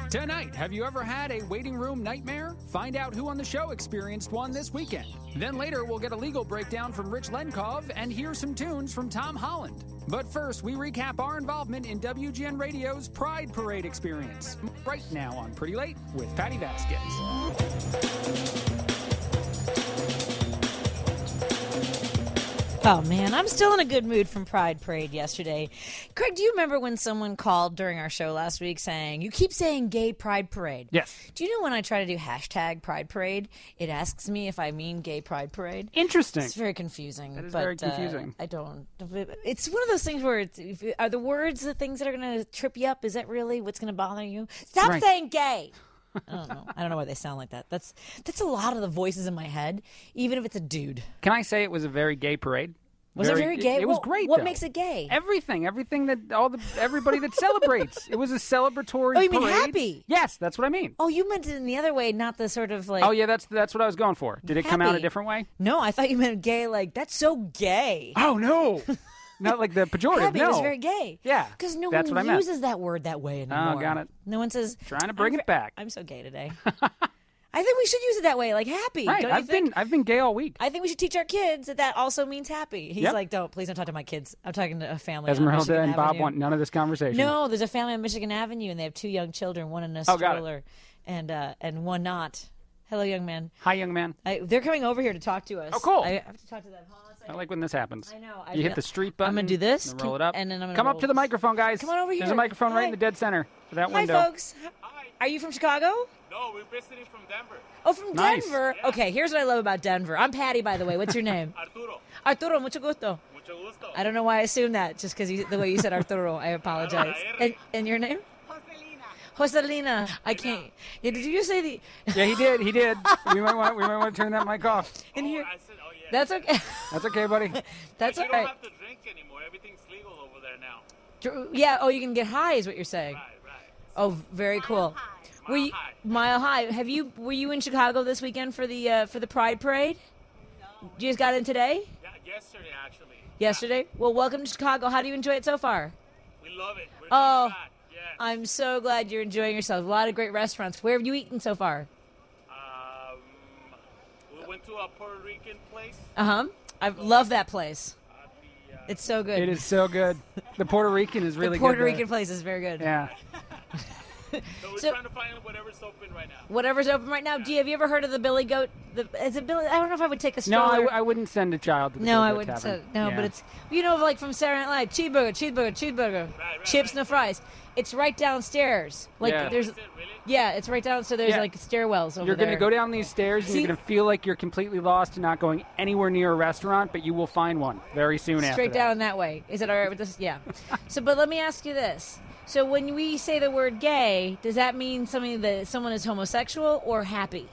Tonight, have you ever had a waiting room nightmare? Find out who on the show experienced one this weekend. Then later, we'll get a legal breakdown from Rich Lenkov and hear some tunes from Tom Holland. But first, we recap our involvement in WGN Radio's Pride Parade experience. Right now on Pretty Late with Patty Vasquez. Oh, man, I'm still in a good mood from Pride Parade yesterday. Craig, do you remember when someone called during our show last week saying, you keep saying gay Pride Parade? Yes. Do you know when I try to do hashtag Pride Parade, it asks me if I mean gay Pride Parade? Interesting. It's very confusing. That is very confusing. I don't. It's one of those things where are the words the things that are going to trip you up? Is that really what's going to bother you? Stop saying gay. I don't know. I don't know why they sound like that. That's a lot of the voices in my head, even if it's a dude. Can I say it was a very gay parade? Was it very gay? It was great. What though. makes it gay? Everything that everybody that celebrates. It was a celebratory. Oh, you mean parade. happy? Yes, that's what I mean. Oh, you meant it in the other way, not the sort of like. Oh yeah, that's what I was going for. Did it come out a Happy. different way? No, I thought you meant gay. Like that's so gay. Oh no, not like the pejorative. Happy no, was very gay. Yeah, because no that's what I one meant. uses that word that way anymore. Oh, got it. No one says. Trying to bring it back. I'm so gay today. I think we should use it that way, like happy. Right, Don't you think? I've been gay all week. I think we should teach our kids that also means happy. He's Yep. like, please don't talk to my kids. I'm talking to a family. on Esmeralda Michigan and Bob Avenue. want none of this conversation. No, there's a family on Michigan Avenue, and they have 2 young children, one in a Oh, got it. stroller, and one not. Hello, young man. Hi, young man. They're coming over here to talk to us. Oh, cool. I have to talk to them. Hold on a second. I like when this happens. I know. You hit the street button. I'm gonna do this. And roll it up. And then I'm gonna come up roll to the this. microphone, guys. Come on over There's here. a microphone right Hi. in the dead center of that Hi, window. folks. Are you from Chicago? No, we're visiting from Denver. Oh, from Nice. Denver. Yeah. Okay, here's what I love about Denver. I'm Patty, by the way. What's your name? Arturo, Arturo, mucho gusto. mucho gusto. I don't know why I assumed that, just because the way you said Arturo. I apologize. And your name? Joselina. I can't. Yeah, did you just say the? Yeah, he did. We might want to turn that mic off. In here. I said, oh yeah. That's okay. That's okay, buddy. That's you all don't right. have to drink anymore. Everything's legal over there now. Yeah. Oh, you can get high, is what you're saying. Right. Oh, very cool. Were you Mile High? Were you in Chicago this weekend for the Pride Parade? No. You just got in today? Yeah, yesterday actually. Yesterday? Well, welcome to Chicago. How do you enjoy it so far? We love it. We're Oh. coming back. Yeah. I'm so glad you're enjoying yourself. A lot of great restaurants. Where have you eaten so far? We went to a Puerto Rican place. I love that place. The, It's so good. It is so good. The Puerto Rican is really the Puerto good. Rican place is very good. Yeah. so we're So- trying to find whatever's open right now. Whatever's open right now. Have you ever heard of the Billy Goat? Is it Billy? I don't know if I would take a No, stroller. I wouldn't send a child to the No, Billy I Goat wouldn't. Tavern. No, Yeah. but it's like from Saturday Night Live. Cheeseburger, Right, chips no fries. It's right downstairs. Like Yeah. there's, Is it really? yeah, it's right down. So there's Yeah. like stairwells over You're there. going to go down these stairs and See- you're going to feel like you're completely lost and not going anywhere near a restaurant, but you will find one very soon after straight that. down that way. Is it all right with this? Yeah. So, but let me ask you this. So when we say the word gay, does that mean something that someone is homosexual or happy?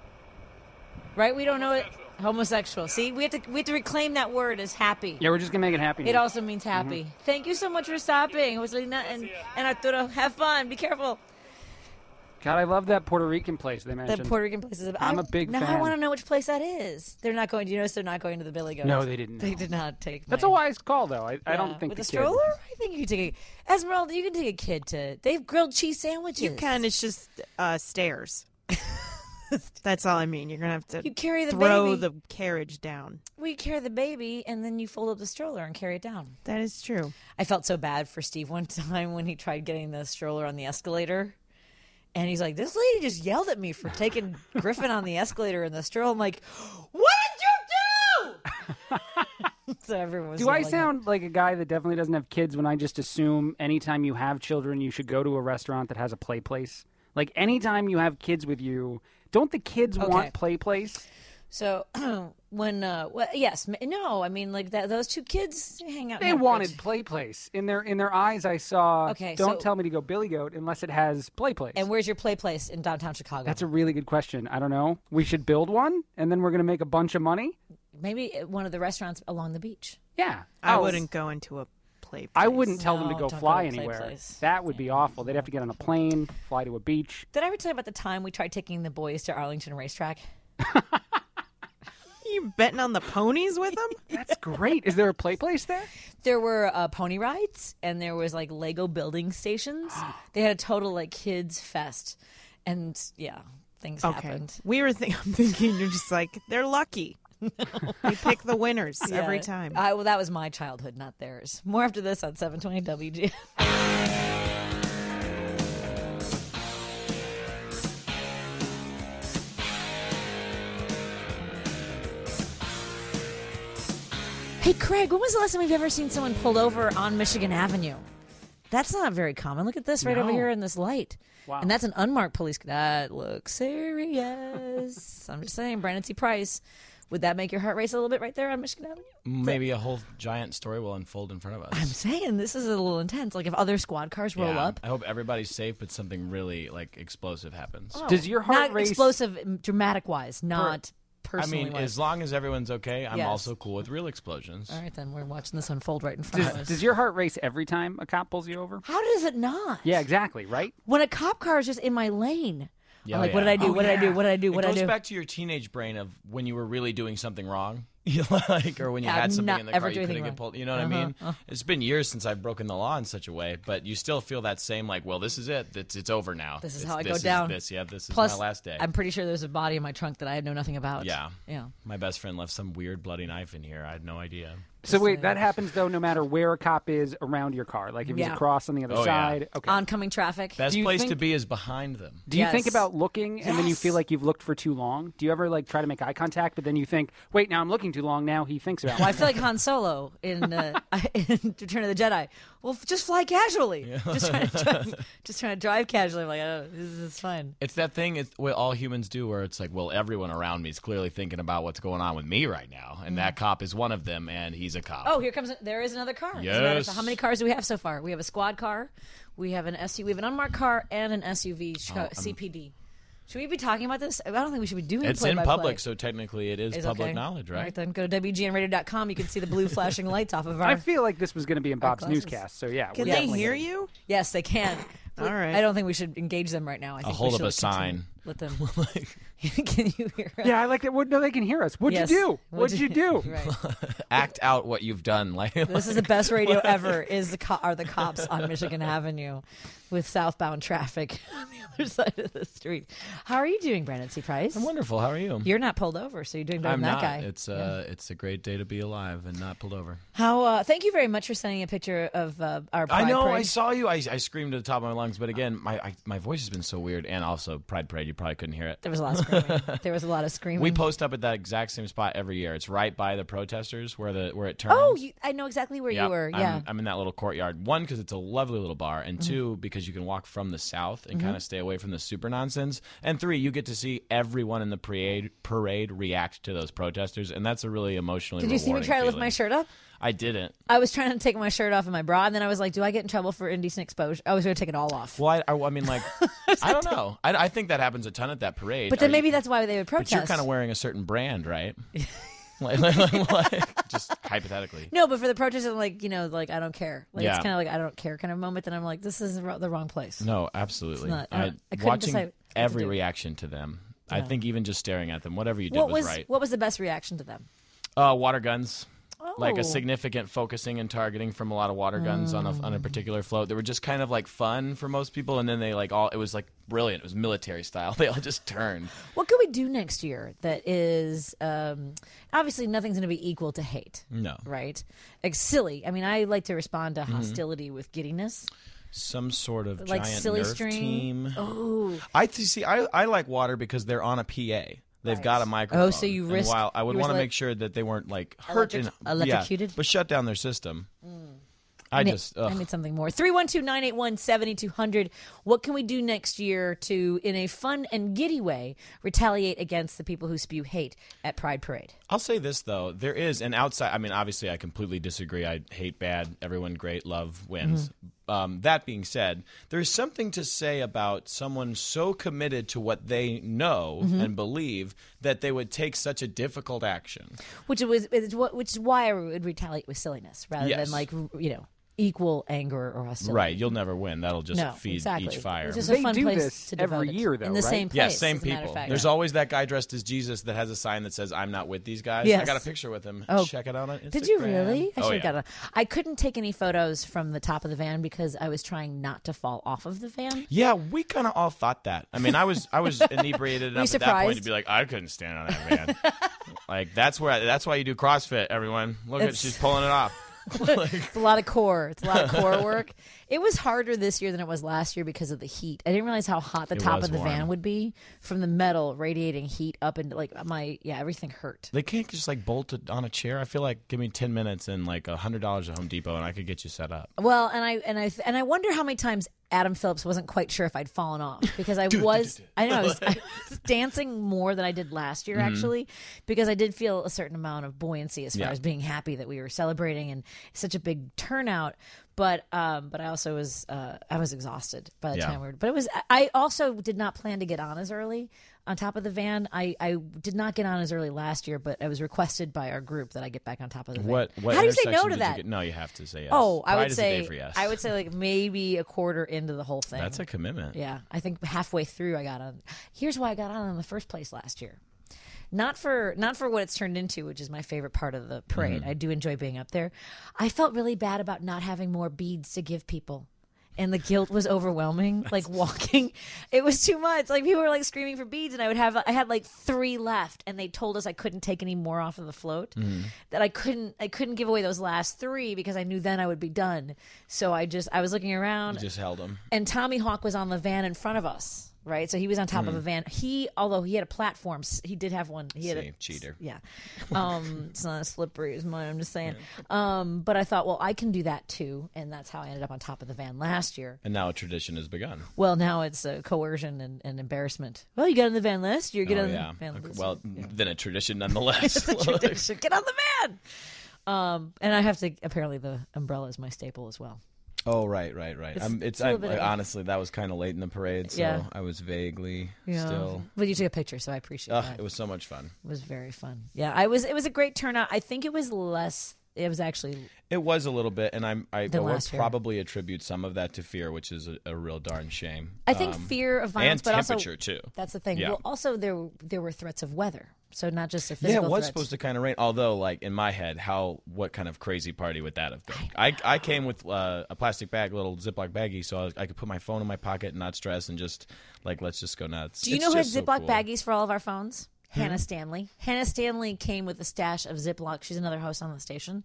Right? We don't know it. Homosexual. See, we have to reclaim that word as happy. Yeah, we're just going to make it happy. It now. also means happy. Thank you so much for stopping, Joselina and Arturo. Have fun. Be careful. God, I love that Puerto Rican place they The mentioned. Puerto Rican place is. I'm a big now fan. I want to know which place that is. They're not going. Do you notice they're not going to the Billy Goat? No, they didn't. They know. did not take. That's my- a wise call, though. I Yeah. don't think with the a kid- stroller. I think you can take Esmeralda. You can take a kid to. They have grilled cheese sandwiches. You can. It's just stairs. That's all I mean. You're gonna have to You carry the throw baby. the carriage down. We carry the baby, and then you fold up the stroller and carry it down. That is true. I felt so bad for Steve one time when he tried getting the stroller on the escalator. And he's like, this lady just yelled at me for taking Griffin on the escalator in the stroller. I'm like, what did you do? So everyone was Do I yelling at sound like a guy that definitely doesn't have kids when I just assume anytime you have children, you should go to a restaurant that has a play place? Like, anytime you have kids with you, don't the kids want play place? So when, yes, no, I mean, like that, those two kids hang out. They wanted play place. In their eyes, I saw, Okay, don't so- tell me to go Billy Goat unless it has play place. And where's your play place in downtown Chicago? That's a really good question. I don't know. We should build one, and then we're going to make a bunch of money? Maybe one of the restaurants along the beach. Yeah. I Oh, wouldn't go into a play place. I wouldn't tell them to No, go don't fly go to play anywhere. place. That would be awful. They'd have to get on a plane, fly to a beach. Did I ever tell you about the time we tried taking the boys to Arlington Racetrack? You betting on the ponies with them? That's great. Is there a play place there? There were pony rides, and there was like Lego building stations. They had a total like kids fest, and yeah, things happened. I'm thinking you're just like, they're lucky. They pick the winners every time. Well, that was my childhood, not theirs. More after this on 720 WG. Hey, Craig, when was the last time we've ever seen someone pulled over on Michigan Avenue? That's not very common. Look at this right over here in this light. Wow. And that's an unmarked police. That looks serious. I'm just saying, Brandon T. Price. Would that make your heart race a little bit right there on Michigan Avenue? Maybe a whole giant story will unfold in front of us. I'm saying this is a little intense. Like if other squad cars roll up. I hope everybody's safe, but something really like explosive happens. Does your heart not race... explosive, dramatic-wise, not I personally. mean, as long as everyone's okay, I'm Yes. also cool with real explosions. All right, then we're watching this unfold right in front of us. Does your heart race every time a cop pulls you over? How does it not? Yeah, exactly, right? When a cop car is just in my lane, Yeah, I'm like, yeah. what did I do? Oh, What did I do? What did I do? What It did I goes do? back to your teenage brain of when you were really doing something wrong. Like, or when you Yeah, had I'm something not in the ever car you doing couldn't anything get wrong. pulled. You know what I mean? It's been years since I've broken the law in such a way, but you still feel that same like, well, this is it. It's over now. This is It's- how I go this down. This is Plus, my last day. I'm pretty sure there's a body in my trunk that I know nothing about. Yeah. Yeah. My best friend left some weird bloody knife in here. I had no idea. So wait, that happens though no matter where a cop is around your car. Like if he's Yeah. across on the other Oh, yeah. side. Okay. Oncoming traffic. Best Do you place to think- be is behind them. Do you Yes. think about looking and then you Yes. feel like you've looked for too long? Do you ever like try to make eye contact, but then you think, wait, now I'm looking too long. Now he thinks about Well, me. I feel like Han Solo in Return of the Jedi. Well, just fly casually. Just trying to drive casually. I'm like, oh, this is fine. It's that thing it's what all humans do where it's like, well, everyone around me is clearly thinking about what's going on with me right now. And that cop is one of them, and he's a cop. Oh, there is another car. As a matter of Yes. fact, how many cars do we have so far? We have a squad car, we have an SUV, we have an unmarked car, and an SUV CPD. Should we be talking about this? I don't think we should be doing It's play in by public, play. so technically it is It's public okay. knowledge, All right? right, then go to WGNradio.com. You can see the blue flashing lights off of our. I feel like this was going to be in Bob's glasses. newscast. So yeah, Can we're they definitely hear gonna- you? Yes, they can. All right. I don't think we should engage them right now. I think hold we up should a sign. Let them. Can you hear us? Yeah, I like that. No, they can hear us. What'd Yes. you do? What'd you do? Right. Act out what you've done. Like This is the best radio ever. Are the cops on Michigan Avenue with southbound traffic on the other side of the street? How are you doing, Brandon C. Price? I'm wonderful. How are you? You're not pulled over, so you're doing better I'm than not. that guy. It's a great day to be alive and not pulled over. How? Thank you very much for sending a picture of our Pride I know. Parade. I saw you. I screamed at the top of my lungs, but again, my voice has been so weird, and also Pride Parade. You probably couldn't hear it. There was a lot of screaming. There was a lot of screaming. We post up at that exact same spot every year. It's right by the protesters where it turns. Oh, I know exactly where Yep. you were. Yeah. I'm in that little courtyard. One, because it's a lovely little bar, and two, because you can walk from the south and kind of stay away from the super nonsense. And three, you get to see everyone in the parade react to those protesters, and that's a really emotionally. Did you see me rewarding try to lift feeling. my shirt up? I didn't. I was trying to take my shirt off and my bra, and then I was like, do I get in trouble for indecent exposure? I was going to take it all off. Well, I mean, like, I don't know. I think that happens a ton at that parade. But then maybe that's why they would But protest. you're kind of wearing a certain brand, right? like, just hypothetically. No, but for the protest, I'm like, I don't care. Like Yeah. it's kind of like I don't care kind of moment. Then I'm like, this is the wrong place. No, absolutely. It's not- I couldn't Watching decide what to every do. reaction to them, I think even just staring at them, whatever you did What was right. what was the best reaction to them? Water guns. Like Oh. a significant focusing and targeting from a lot of water guns on a particular float. They were just kind of like fun for most people, and then they it was like brilliant. It was military style. They all just turned. What could we do next year that is obviously nothing's going to be equal to hate, No. right? Like silly. I mean, I like to respond Mm-hmm. to hostility with giddiness. Some sort of Like giant silly Nerf string. team. Oh, I like water because they're on a PA. They've Right. got a microphone. Oh, so you And risk- while I would you want to risk make sure that they weren't like hurt electrocuted? but shut down their system. I need something more. 312-981-7200. What can we do next year to, in a fun and giddy way, retaliate against the people who spew hate at Pride Parade? I'll say this though, there is an outside. I mean, obviously, I completely disagree. I hate bad. Everyone great. Love wins. That being said, there's something to say about someone so committed to what they know and believe that they would take such a difficult action. Which is why I would retaliate with silliness rather Yes. than like equal anger or hostility. Right, you'll never win. That'll just No, feed exactly. each fire. It's just They a fun do place this to devote every it. year, though, in the right? same place. Yeah, same as a matter of people. fact. There's always that guy dressed as Jesus that has a sign that says, "I'm not with these guys." Yes. I got a picture with him. Oh. Check it out on Instagram. Did you really? I Oh, should yeah. have got I couldn't take any photos from the top of the van because I was trying not to fall off of the van. Yeah, we kind of all thought that. I mean, I was inebriated enough at that point to be like, I couldn't stand on that van. Like that's why you do CrossFit, everyone. Look at she's pulling it off. It's a lot of core. It's a lot of core work. It was harder this year than it was last year because of the heat. I didn't realize how hot the It top was of the van warm. would be from the metal radiating heat up into everything hurt. They can't just like bolt it on a chair. I feel like give me 10 minutes and like $100 at Home Depot and I could get you set up. Well, and I wonder how many times Adam Phillips wasn't quite sure if I'd fallen off because I was dancing more than I did last year actually because I did feel a certain amount of buoyancy as far Yeah. as being happy that we were celebrating and such a big turnout. But I also was I was exhausted by the Yeah. time we were. But I also did not plan to get on as early on top of the van. I did not get on as early last year, but I was requested by our group that I get back on top of the van. What How do you say no intersection to did you that? get? No, you have to say yes. Oh, I Pride would is say a day for yes. I would say like maybe a quarter into the whole thing. That's a commitment. Yeah, I think halfway through I got on. Here's why I got on in the first place last year. Not for what it's turned into, which is my favorite part of the parade. I do enjoy being up there. I felt really bad about not having more beads to give people. And the guilt was overwhelming. Like walking, it was too much. Like people were like screaming for beads, and I had like 3 left, and they told us I couldn't take any more off of the float. That I couldn't give away those last 3 because I knew then I would be done. So I was looking around, You just held them. and Tommy Hawk was on the van in front of us. Right, so he was on top of a van. Although he had a platform, he did have one. He had a Cheater. Yeah, it's not as slippery as mine. I'm just saying. But I thought, well, I can do that too, and that's how I ended up on top of the van last year. And now a tradition has begun. Well, now it's coercion and embarrassment. Well, you got in the van last year. Get Oh, on yeah. the van. Okay, this well, year. then a tradition nonetheless. It's a tradition. Get on the van. And I have to. Apparently, the umbrella is my staple as well. Oh, right. It's a little bit of a- honestly, that was kind of late in the parade, so Yeah. I was vaguely Yeah. still. But you took a picture, so I appreciate that. It was so much fun. It was very fun. Yeah, it was a great turnout. I think it was less. It was actually It was a little bit, and I Than would last year. probably attribute some of that to fear, which is a real darn shame. I think fear of violence, and but also temperature too. that's the thing. Yeah. Well, also there were threats of weather, so not just the Yeah, physical. it was threats. supposed to kind of rain. Although, like in my head, what kind of crazy party would that have been? I came with a plastic bag, little Ziploc baggie, so I could put my phone in my pocket and not stress, and just like let's just go nuts. Do you It's know who had just so Ziploc cool. baggies for all of our phones? Hannah Stanley. Hannah Stanley came with a stash of Ziploc. She's another host on the station.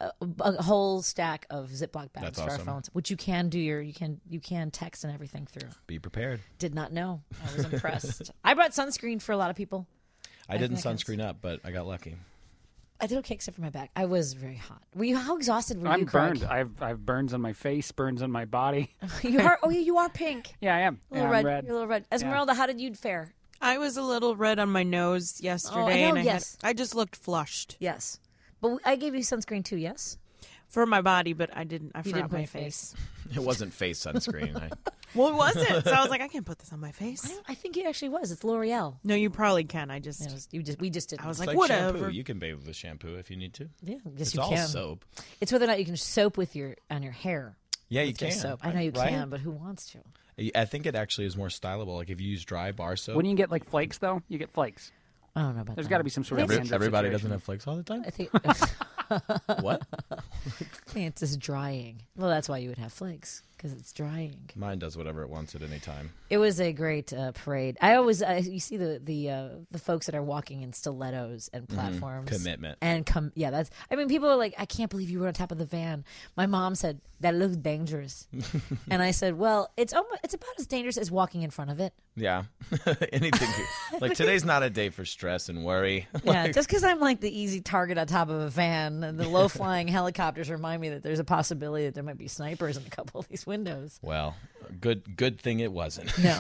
A whole stack of Ziploc bags That's for our awesome. phones, which you can do you can text and everything through. Be prepared. Did not know. I was impressed. I brought sunscreen for a lot of people. I didn't think that counts. sunscreen up, but I got lucky. I did okay except for my back. I was very hot. How exhausted were I'm you, Craig? burned. I have burns on my face, burns on my body. You are. Oh, you are pink. Yeah, I am. A little Yeah, red. I'm red. You're a little red. Esmeralda, how did you fare? I was a little red on my nose yesterday, know, and yes. I just looked flushed Yes, but I gave you sunscreen too. Yes, for my body, but I didn't. I you forgot didn't put my your face. It wasn't face sunscreen. Well, it wasn't. So I was like, I can't put this on my face. I think it actually was. It's L'Oreal. No, you probably can. I just. We just didn't. I was It's like, like whatever. shampoo. You can bathe with shampoo if you need to. yeah, yes, It's you all can. soap. It's whether or not you can soap with on your hair. Yeah, you with just can. soap. I know you right? can, but who wants to? I think it actually is more stylable. Like if you use dry bar soap. When you get like flakes, though, you get flakes. I don't know about There's that. got to be some sort of dandruff Everybody situation. doesn't have flakes all the time. I think, What? I think it's just drying. Well, that's why you would have flakes because it's drying. Mine does whatever it wants at any time. It was a great parade. I always you see the folks that are walking in stilettos and platforms. Commitment. And that's. I mean, people are like, I can't believe you were on top of the van. My mom said that looks dangerous, and I said, well, it's about as dangerous as walking in front of it. Yeah. Anything. Like today's not a day for stress and worry. Yeah, just because I'm like the easy target on top of a van, and the low flying helicopters remind me that there's a possibility that there might be snipers in a couple of these windows. Well, good thing it wasn't. No.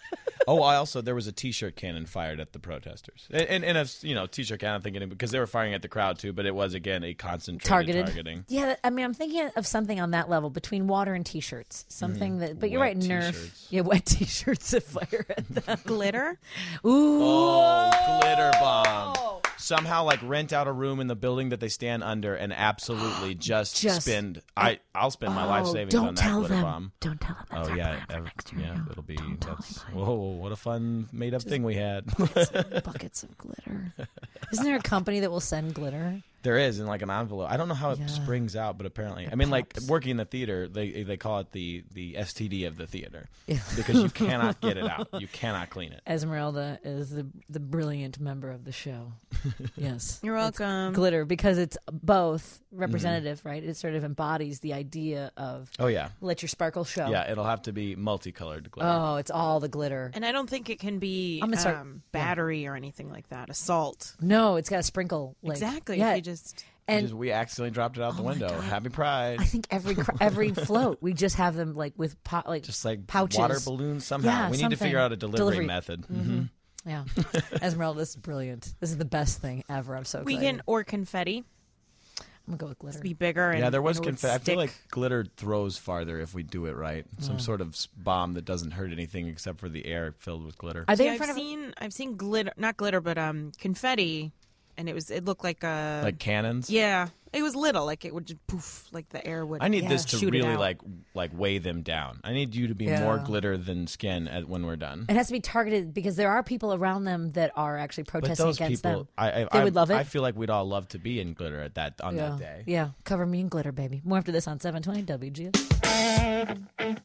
Oh, there was a T-shirt cannon fired at the protesters, and a T-shirt cannon, thinking because they were firing at the crowd too, but it was again a concentrated targeting. Yeah, I mean, I'm thinking of something on that level between water and T-shirts, something that. But you're Wet right, Nerf. T-shirts. Yeah, wet T-shirts that fire at them. Glitter. Ooh, Oh, glitter bomb! somehow like rent out a room in the building that they stand under and absolutely just spend. I'll spend my life savings on that glitter bomb. Don't tell them. That's Oh our yeah, plan for next year. yeah, it'll be. Don't tell That's anybody. whoa! What a fun made up thing we had. Buckets of glitter. Isn't there a company that will send glitter? There is in like an envelope. I don't know how it Yeah. springs out, but apparently, I mean, like pops. working in the theater, they call it the STD of the theater Yeah. because you cannot get it out. You cannot clean it. Esmeralda is the brilliant member of the show. Yes. You're welcome. Glitter, because it's both representative, right? It sort of embodies the idea of Oh yeah, let your sparkle show. yeah. It'll have to be multicolored glitter. Oh, it's all the glitter. And I don't think it can be I'm gonna start- battery or anything like that. Assault. No, it's got a sprinkle. Like, Exactly. Yeah. If you just And we accidentally dropped it out the window. God. Happy Pride. I think every float, we just have them like with Just like pouches. water balloons somehow. Yeah, We need to figure something. out a delivery method. Yeah. Esmeralda, this is brilliant. This is the best thing ever. I'm so excited. we can or confetti. I'm gonna go with glitter. Be bigger. And, Yeah, there was and it would confetti. I feel stick. like glitter throws farther if we do it right. Some sort of bomb that doesn't hurt anything except for the air filled with glitter. Are they See, in front of? I've seen glitter, not glitter, but confetti, and it looked like a Like cannons. yeah, it was little, like it would just poof, like the air would. I need this to shoot it really out. like weigh them down. I need you to be more glitter than skin when we're done. It has to be targeted because there are people around them that are actually But protesting those against people, them. They would love it. I feel like we'd all love to be in glitter on yeah. that day. Yeah, cover me in glitter, baby. More after this on 720 WGS.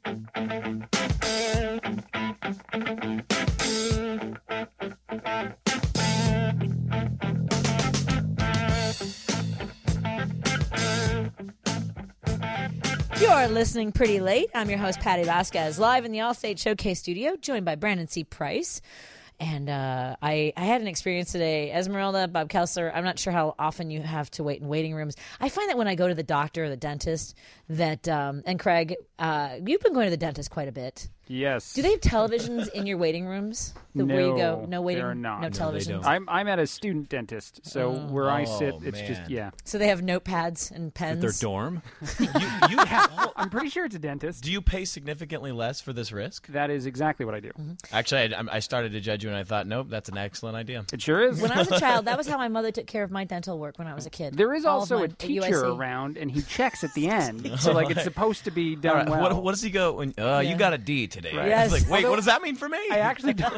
You're listening pretty late. I'm your host, Patty Vasquez, live in the Allstate Showcase studio, joined by Brandon C. Price. And I had an experience today. Esmeralda, Bob Kessler, I'm not sure how often you have to wait in waiting rooms. I find that when I go to the doctor or the dentist, that, and Craig, you've been going to the dentist quite a bit. Yes. Do they have televisions in your waiting rooms? Where you go? No waiting, there are not. no No, televisions. I'm at a student dentist, so where I sit, it's just man. So they have notepads and pens. Their dorm? you have. I'm pretty sure it's a dentist. Do you pay significantly less for this risk? That is exactly what I do. Actually, I started to judge you, and I thought, nope, that's an excellent idea. It sure is. When I was a child, that was how my mother took care of my dental work when I was a kid. There is All of also mine a at teacher USC. around, and he checks at the end. So, like, it's supposed to be All done right, well. what does he go? When, you got a D today. Right. Yes. It's like, wait, Although- what does that mean for me? I actually don't.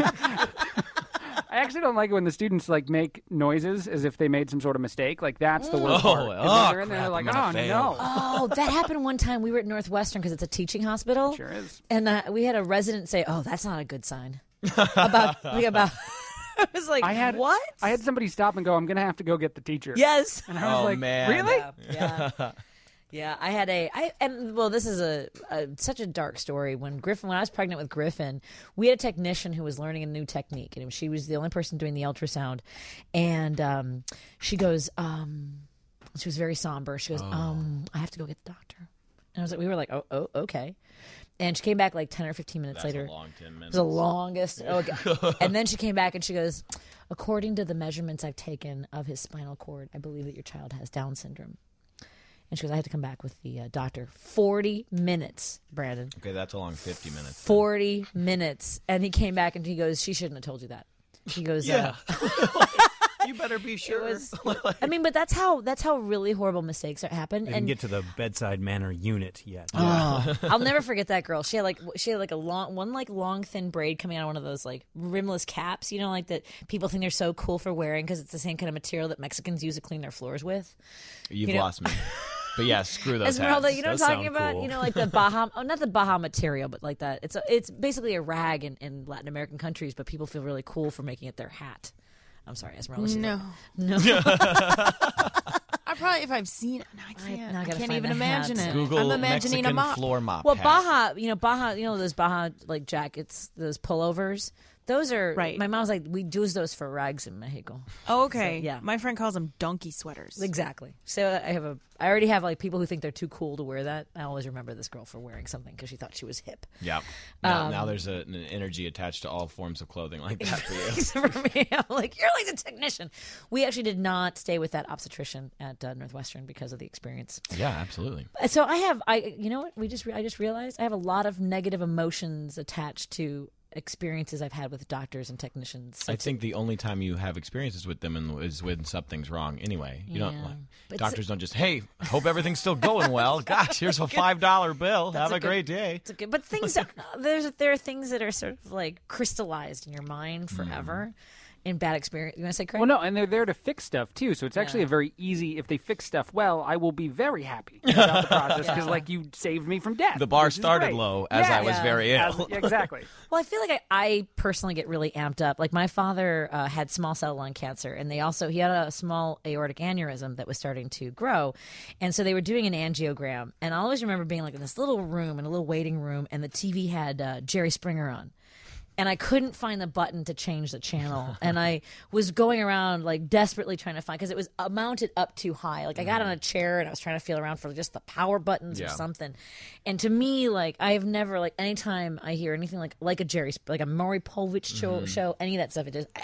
I actually don't like it when the students like make noises as if they made some sort of mistake. Like that's the worst part. 'Cause they're in there crap, like, I'm gonna oh fail." no. Oh, that happened one time. We were at Northwestern because it's a teaching hospital. Sure is. And we had a resident say, "Oh, that's not a good sign." about. I was like, what? I had somebody stop and go, I'm gonna have to go get the teacher. Yes. And I was Oh, like, man. really? Yeah. Yeah, I had this is such a dark story. When I was pregnant with Griffin, we had a technician who was learning a new technique, and she was the only person doing the ultrasound. And she goes, she was very somber. She goes, I have to go get the doctor. And I was like, we were like, oh, okay. And she came back like 10 or 15 minutes That's later. a long 10 It minutes. was the longest. Oh, God. And then she came back and she goes, according to the measurements I've taken of his spinal cord, I believe that your child has Down syndrome. And she goes, I had to come back with the doctor. 40 minutes, Brandon. Okay, that's a long 50 minutes. 40 minutes. And he came back and he goes, she shouldn't have told you that. He goes, Yeah. You better be sure. I mean, but that's how really horrible mistakes happen. They didn't And get to the bedside manner unit yet. I'll never forget that girl. She had like a long thin braid coming out of one of those like rimless caps, you know, like that people think they're so cool for wearing because it's the same kind of material that Mexicans use to clean their floors with. You've lost me. But yeah, screw those Esmeralda, hats. you know what Those I'm talking sound about? cool. You know, like the Baja, not the Baja material, but like that. It's basically a rag in Latin American countries, but people feel really cool for making it their hat. I'm sorry, Esmeralda. No. I probably, if I've seen it, no, I can't. now I I gotta can't find even the imagine hat. it. Google I'm imagining Mexican a mop. floor mop. Well, hat. Baja, those Baja like jackets, those pullovers. Those are Right. My mom's like, we use those for rags in Mexico. Oh, okay. So, yeah. My friend calls them donkey sweaters. Exactly. So I already have like people who think they're too cool to wear that. I always remember this girl for wearing something because she thought she was hip. Yeah. Now there's an energy attached to all forms of clothing like that for you. Except for me, I'm like, you're like the technician. We actually did not stay with that obstetrician at Northwestern because of the experience. Yeah, absolutely. So you know what? I just realized I have a lot of negative emotions attached to experiences I've had with doctors and technicians. I think the only time you have experiences with them is when something's wrong. Anyway, you don't But doctors don't just, hey, hope everything's still going well. Gosh, here's a $5 bill. Have a great day. It's good, but things are, there are things that are sort of like crystallized in your mind forever. In bad experience. You want to say, Craig? Well, no, and they're there to fix stuff, too. So it's actually a very easy, if they fix stuff well, I will be very happy about the process because, like, you saved me from death. The bar which is started great. low as I was very ill. Exactly. Well, I feel like I personally get really amped up. Like my father had small cell lung cancer, and he had a small aortic aneurysm that was starting to grow, and so they were doing an angiogram. And I always remember being like in this little room, in a little waiting room, and the TV had Jerry Springer on. And I couldn't find the button to change the channel. And I was going around like desperately trying to find, because it was mounted up too high. Like I got on a chair and I was trying to feel around for just the power buttons or something. And to me, like I have never, like anytime I hear anything like a Maury Povich show, any of that stuff, it just,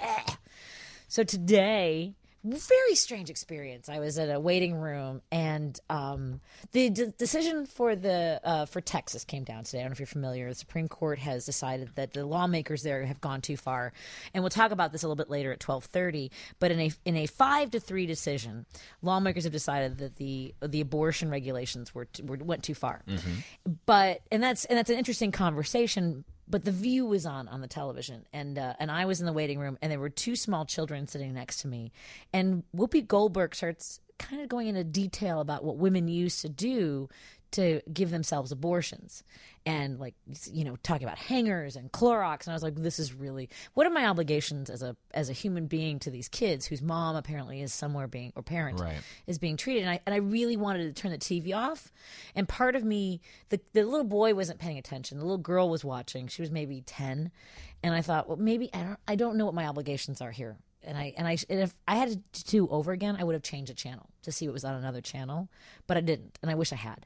So today, very strange experience. I was at a waiting room, and the decision for Texas came down today. I don't know if you're familiar. The Supreme Court has decided that the lawmakers there have gone too far, and we'll talk about this a little bit later at 12:30. But in a 5-3 decision, lawmakers have decided that the abortion regulations went too far. But that's an interesting conversation. But The View was on the television, and I was in the waiting room, and there were two small children sitting next to me. And Whoopi Goldberg starts kind of going into detail about what women used to do to give themselves abortions, and like, you know, talking about hangers and Clorox. And I was like, this is really, what are my obligations as a human being to these kids whose mom apparently is somewhere being, or parent is being treated. And I really wanted to turn the TV off. And part of me, the little boy wasn't paying attention. The little girl was watching. She was maybe 10. And I thought, well, maybe I don't know what my obligations are here. And if I had to do over again, I would have changed the channel to see what was on another channel, but I didn't, and I wish I had.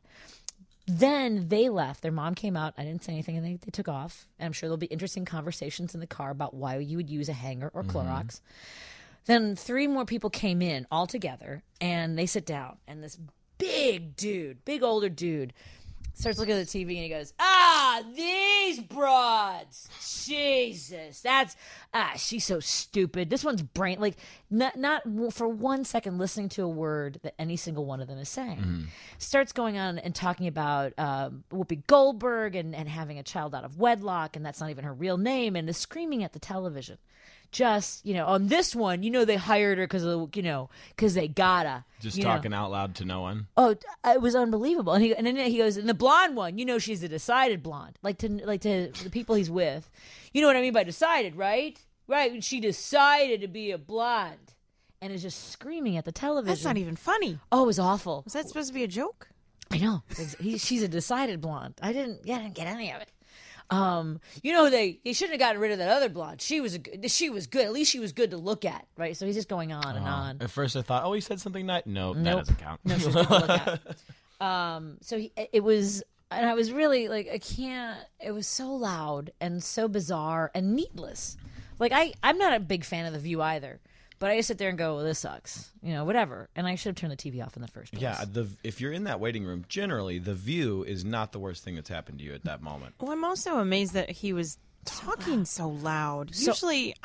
Then they left. Their mom came out. I didn't say anything, and they took off. And I'm sure there'll be interesting conversations in the car about why you would use a hanger or Clorox. Then 3 more people came in all together, and they sit down. And this big older dude, starts looking at the TV, and he goes, these broads. Jesus, she's so stupid. This one's brain, like, not for 1 second listening to a word that any single one of them is saying. Starts going on and talking about Whoopi Goldberg and having a child out of wedlock, and that's not even her real name, and is screaming at the television. Just, you know, on this one, you know, they hired her because they gotta. Just talking out loud to no one. Oh, it was unbelievable. And then he goes, and the blonde one, you know, she's a decided blonde. Like to the people he's with, you know what I mean by decided, right? Right. She decided to be a blonde, and is just screaming at the television. That's not even funny. Oh, it was awful. Was that supposed to be a joke? I know. She's a decided blonde. I didn't get any of it. You know, they shouldn't have gotten rid of that other blonde. She was good. At least she was good to look at, right? So he's just going on and on. At first I thought, he said something nice. Nope, that doesn't count. No, she's good to look at. It was, and I was really like, I can't. It was so loud and so bizarre and needless. Like I'm not a big fan of The View either. But I just sit there and go, well, this sucks, you know, whatever. And I should have turned the TV off in the first place. Yeah, if you're in that waiting room, generally, The View is not the worst thing that's happened to you at that moment. Well, I'm also amazed that he was talking so loud. Usually,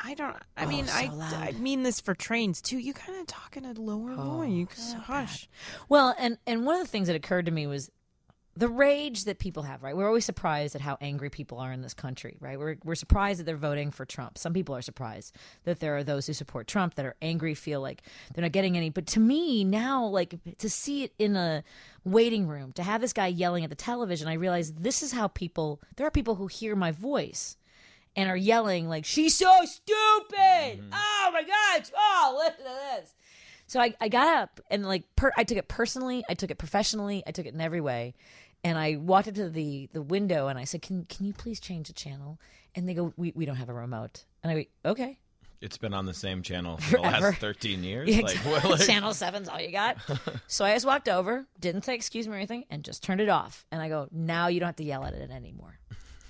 I mean this for trains, too. You kind of talk in a lower voice. You kind of hush. Bad. Well, and one of the things that occurred to me was the rage that people have, right? We're always surprised at how angry people are in this country, right? We're surprised that they're voting for Trump. Some people are surprised that there are those who support Trump that are angry, feel like they're not getting any. But to me now, like, to see it in a waiting room, to have this guy yelling at the television, I realize this is how there are people who hear my voice and are yelling like, she's so stupid. Oh my God. Oh, listen to this. So I got up and I took it personally, I took it professionally, I took it in every way. And I walked up to the window and I said, can you please change the channel? And they go, we don't have a remote. And I go, okay. It's been on the same channel for the last 13 years. Channel 7's all you got. So I just walked over, didn't say excuse me or anything, and just turned it off. And I go, now you don't have to yell at it anymore.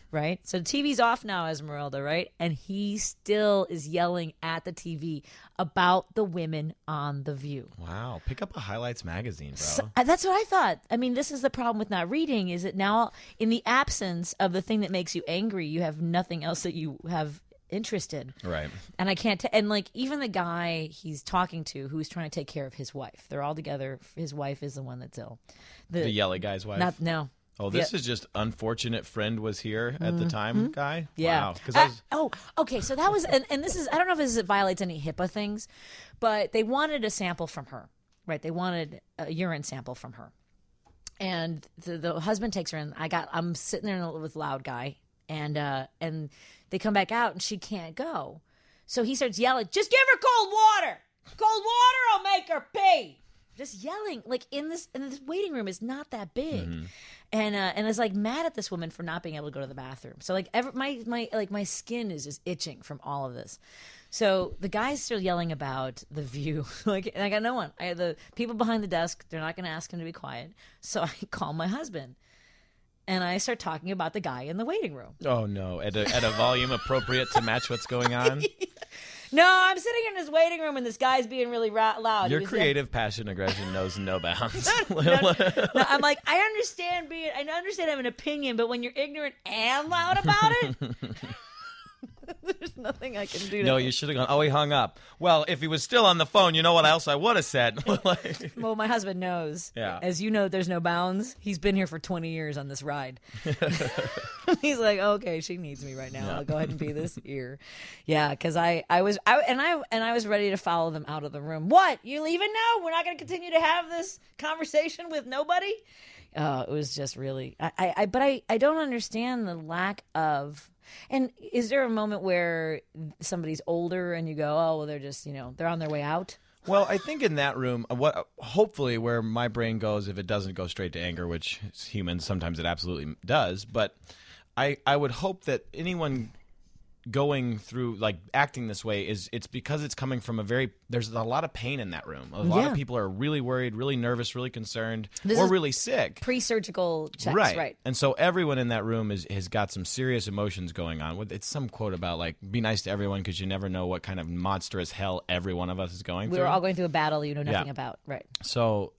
right? So the TV's off now, Esmeralda, right? And he still is yelling at the TV about the women on The View. Wow. Pick up a highlights magazine, bro. So, that's what I thought. I mean, this is the problem with not reading, is that now in the absence of the thing that makes you angry, you have nothing else that you have interest in. Right. And I can't and like even the guy he's talking to who's trying to take care of his wife. They're all together. His wife is the one that's ill. The yelly guy's wife? No. Oh, this is just unfortunate friend was here at the time guy? Yeah. Wow. 'Cause I was, okay. So that was, and this is, I don't know if this violates any HIPAA things, but they wanted a sample from her, right? They wanted a urine sample from her. And the husband takes her in. I'm sitting there with loud guy, and they come back out and she can't go. So he starts yelling, just give her cold water. Cold water will make her pee. Just yelling, like in this waiting room is not that big. And is like mad at this woman for not being able to go to the bathroom. So like my skin is just itching from all of this. So the guy's still yelling about The View. And I got no one. The people behind the desk, they're not going to ask him to be quiet. So I call my husband. And I start talking about the guy in the waiting room. oh, no. At a volume appropriate to match what's going on? No, I'm sitting in this waiting room and this guy's being really loud. Your creative passion aggression knows no bounds. No, I'm like, I understand having an opinion, but when you're ignorant and loud about it, there's nothing I can do. No, you should have gone, oh, he hung up. Well, if he was still on the phone, you know what else I would have said? Well, my husband knows. Yeah. As you know, there's no bounds. He's been here for 20 years on this ride. He's like, okay, she needs me right now. Yeah. I'll go ahead and be this ear. Yeah, because I was ready to follow them out of the room. What? You leaving now? We're not going to continue to have this conversation with nobody? It was just really. But I don't understand the lack of. And is there a moment where somebody's older and you go, oh, well, they're just, they're on their way out? Well, I think in that room, hopefully where my brain goes, if it doesn't go straight to anger, which is humans, sometimes it absolutely does, but I would hope that anyone going through, like, acting this way it's because it's coming from there's a lot of pain in that room. A lot of people are really worried, really nervous, really concerned, or really sick. Pre-surgical checks, right. And so everyone in that room has got some serious emotions going on. It's some quote about, like, be nice to everyone because you never know what kind of monstrous hell every one of us is going through. We were all going through a battle you know nothing about, right. So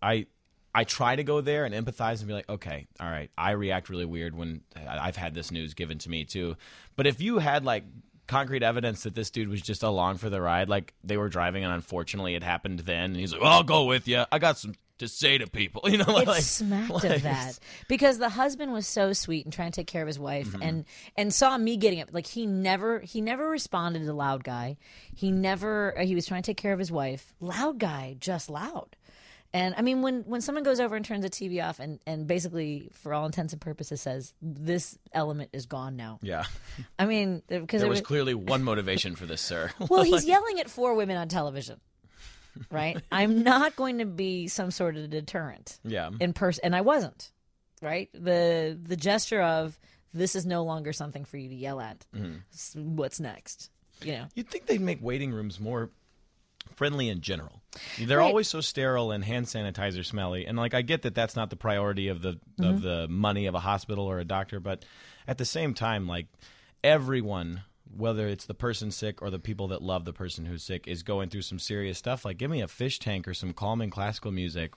I try to go there and empathize and be like, okay, all right, I react really weird when I've had this news given to me too. But if you had like concrete evidence that this dude was just along for the ride, like they were driving and unfortunately it happened then, and he's like, well, I'll go with you. I got some to say to people, It smacked of that because the husband was so sweet and trying to take care of his wife and saw me getting it. Like he never responded to the loud guy. He was trying to take care of his wife. Loud guy, just loud. And I mean, when someone goes over and turns the TV off and basically, for all intents and purposes, says this element is gone now. Yeah. I mean, because there was clearly one motivation for this, sir. Well, he's yelling at 4 women on television, right? I'm not going to be some sort of deterrent. Yeah. In person, and I wasn't, right? The gesture of this is no longer something for you to yell at. What's next? You'd think they'd make waiting rooms more friendly in general. They're always so sterile and hand sanitizer smelly, and like I get that that's not the priority of the money of a hospital or a doctor, but at the same time, like everyone, whether it's the person sick or the people that love the person who's sick, is going through some serious stuff. Like give me a fish tank or some calming classical music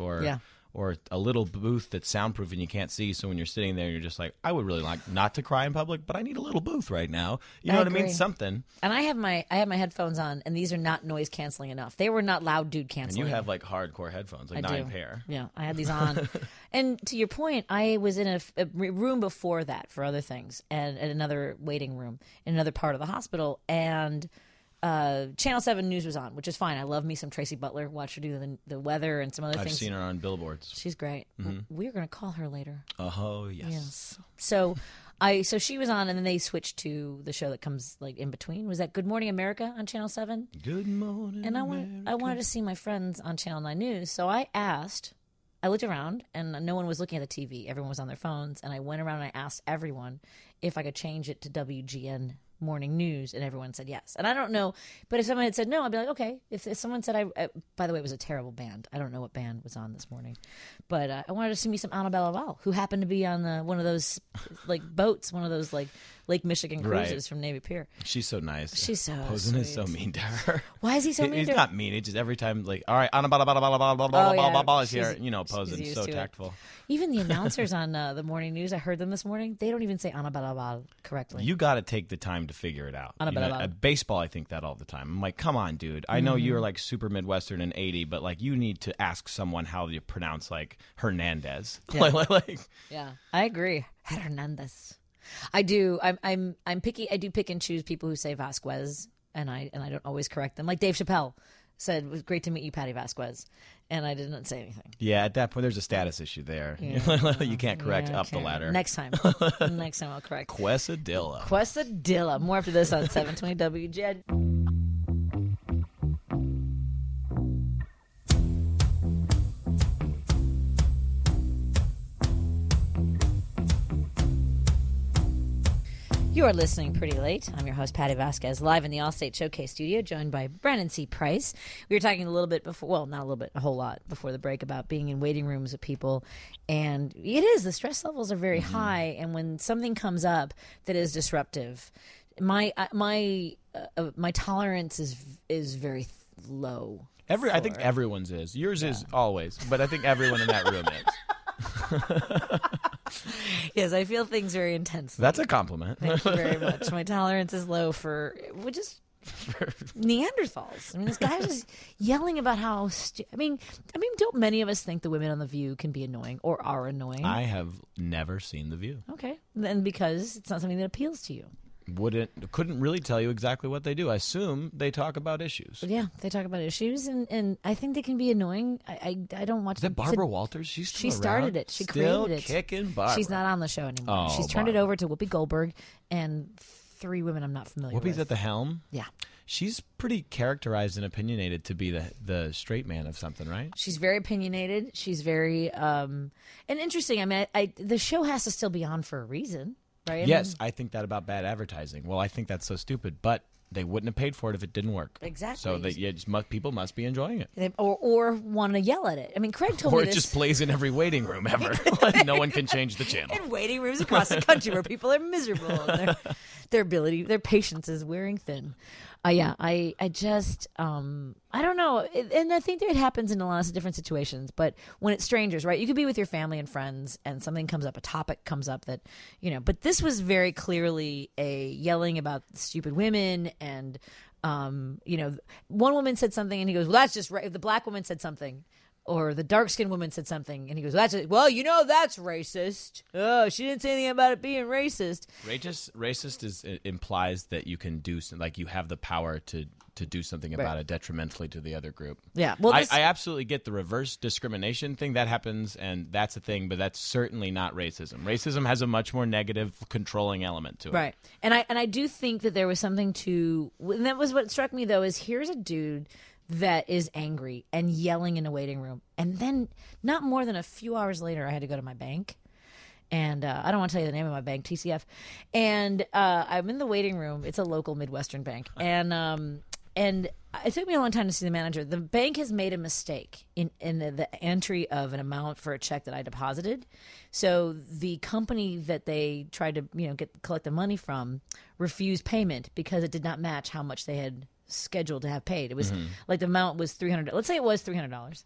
or a little booth that's soundproof and you can't see, so when you're sitting there, you're just like, I would really like not to cry in public, but I need a little booth right now. You know what I mean? Something. And I have my headphones on, and these are not noise canceling enough. They were not loud dude canceling. And you have like hardcore headphones, like 9 pair. Yeah, I had these on. And to your point, I was in a room before that for other things, and at another waiting room in another part of the hospital, and Channel 7 News was on, which is fine. I love me some Tracy Butler. Watch her do the weather and some other things. I've seen her on billboards. She's great. We're going to call her later. Oh, yes. So she was on, and then they switched to the show that comes like in between. Was that Good Morning America on Channel 7? Good morning, and I America. wanted to see my friends on Channel 9 News, so I looked around, and no one was looking at the TV. Everyone was on their phones, and I went around and I asked everyone if I could change it to WGN morning news? And everyone said yes. And I don't know, but if someone had said no, I'd be like, okay. If someone said by the way, it was a terrible band. I don't know what band was on this morning, but I wanted to see me some Annabelle Laval, who happened to be on one of those like boats, one of those like Lake Michigan cruises from Navy Pier. She's so nice. She's so Posen is so mean to her. Why is he so mean He's to her? not mean. It's just every time, like, all right, Annabelle is here. You know, Posen, so tactful. Even the announcers on the morning news, I heard them this morning, they don't even say Annabelle correctly. You got to take the time to figure it out. At baseball, I think that all the time. I'm like, come on, dude. I know you're like super Midwestern and 80, but like you need to ask someone how you pronounce like Hernandez. Yeah, yeah, I agree. Hernandez. I do. I'm picky. I do pick and choose people who say Vasquez, and I don't always correct them. Like Dave Chappelle said, "It was great to meet you, Patty Vasquez," and I didn't say anything. Yeah, at that point, there's a status issue there. Yeah. You can't correct up the ladder. Next time. Next time I'll correct. Quesadilla. More after this on 720 WGN. You are listening Pretty Late. I'm your host, Patty Vasquez, live in the Allstate Showcase studio, joined by Brandon C. Price. We were talking a little bit before, well, not a little bit, a whole lot before the break about being in waiting rooms with people. And it is, the stress levels are very high. And when something comes up that is disruptive, my tolerance is very low. I think everyone's is. Yours is always, but I think everyone in that room is. Yes, I feel things very intensely. That's a compliment. Thank you very much. My tolerance is low for Neanderthals. I mean, this guy was just yelling about how. I mean, don't many of us think the women on The View can be annoying or are annoying? I have never seen The View. Okay, and because it's not something that appeals to you. Couldn't really tell you exactly what they do. I assume they talk about issues. But yeah, they talk about issues, and I think they can be annoying. I don't watch. Is that Barbara Walters? She started it. She still created it. Kicking Barbara. She's not on the show anymore. She's turned it over to Whoopi Goldberg and 3 women I'm not familiar with. Whoopi's at the helm? Yeah. She's pretty characterized and opinionated to be the straight man of something, right? She's very opinionated. She's very and interesting. I mean, the show has to still be on for a reason. Right? Yes, I think that about bad advertising. Well, I think that's so stupid, but they wouldn't have paid for it if it didn't work. Exactly. So people must be enjoying it. Or want to yell at it. I mean, Craig told me this. Or it just plays in every waiting room ever. No one can change the channel. In waiting rooms across the country where people are miserable. And their patience is wearing thin. I just, I don't know. And I think that it happens in a lot of different situations. But when it's strangers, right? You could be with your family and friends and something comes up, a topic comes up that, but this was very clearly a yelling about stupid women. And, one woman said something and he goes, well, that's just right. The black woman said something. Or the dark-skinned woman said something, and he goes, that's racist. Oh, she didn't say anything about it being racist. Racist implies that you can do like you have the power to do something about it detrimentally to the other group. Yeah, well, I absolutely get the reverse discrimination thing that happens, and that's a thing, but that's certainly not racism. Racism has a much more negative, controlling element to it. Right, and I do think that there was something to, and that was what struck me though, is here's a dude that is angry and yelling in a waiting room. And then not more than a few hours later, I had to go to my bank. And I don't want to tell you the name of my bank, TCF. And I'm in the waiting room. It's a local Midwestern bank. And it took me a long time to see the manager. The bank has made a mistake in the entry of an amount for a check that I deposited. So the company that they tried to collect the money from refused payment because it did not match how much they had scheduled to have paid. It was like the amount was $300. Let's say it was $300.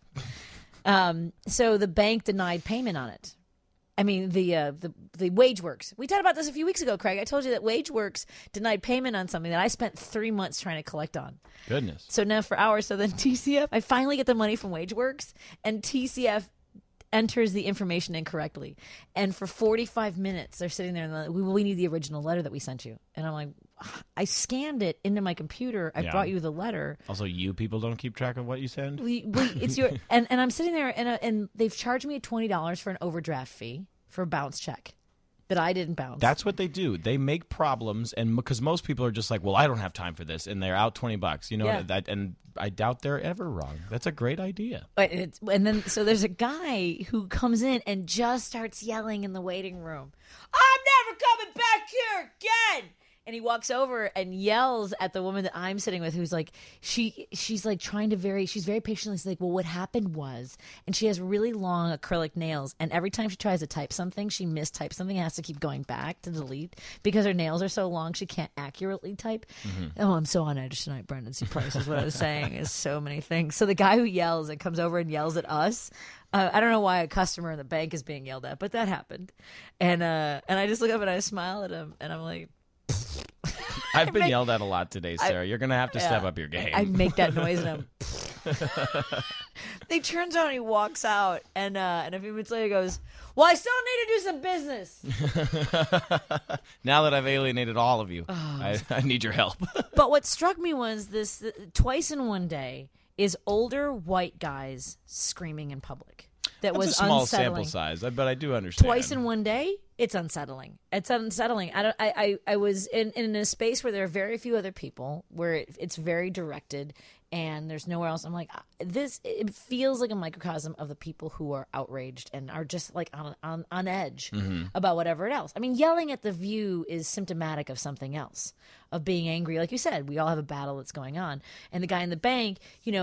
So the bank denied payment on it. I mean, the WageWorks. We talked about this a few weeks ago, Craig. I told you that WageWorks denied payment on something that I spent 3 months trying to collect on. Goodness. So now for hours. So then TCF, I finally get the money from WageWorks, and TCF enters the information incorrectly. And for 45 minutes, they're sitting there and they're like, we need the original letter that we sent you. And I'm like, I scanned it into my computer. I brought you the letter. Also, you people don't keep track of what you send? It's your and I'm sitting there and they've charged me $20 for an overdraft fee for a bounce check that I didn't bounce. That's what they do. They make problems, and because most people are just like, well, I don't have time for this, and they're out $20. And I doubt they're ever wrong. That's a great idea. And then so there's a guy who comes in and just starts yelling in the waiting room, I'm never coming back here again. And he walks over and yells at the woman that I'm sitting with, who's like, she's like trying to she's very patiently. She's like, well, what happened was, and she has really long acrylic nails, and every time she tries to type something, she mistypes something and has to keep going back to delete because her nails are so long she can't accurately type. Oh, I'm so on edge tonight, Brendan C. Price is what I was saying. Is so many things. So the guy who yells and comes over and yells at us. I don't know why a customer in the bank is being yelled at, but that happened. And I just look up and I smile at him, and I'm like. I've been yelled at a lot today, Sarah. You're going to have to step up your game. I make that noise, and I'm. He turns on and he walks out, and a few minutes later he goes, well, I still need to do some business. Now that I've alienated all of you, I need your help. But what struck me was this twice in one day is older white guys screaming in public. That That's was a small unsettling. sample size, but I do understand. Twice in one day, it's unsettling. It's unsettling. I was in a space where there are very few other people, where it's very directed, and there's nowhere else. I'm like, it feels like a microcosm of the people who are outraged and are just like on edge about whatever else. I mean, yelling at The View is symptomatic of something else, of being angry. Like you said, we all have a battle that's going on. And the guy in the bank,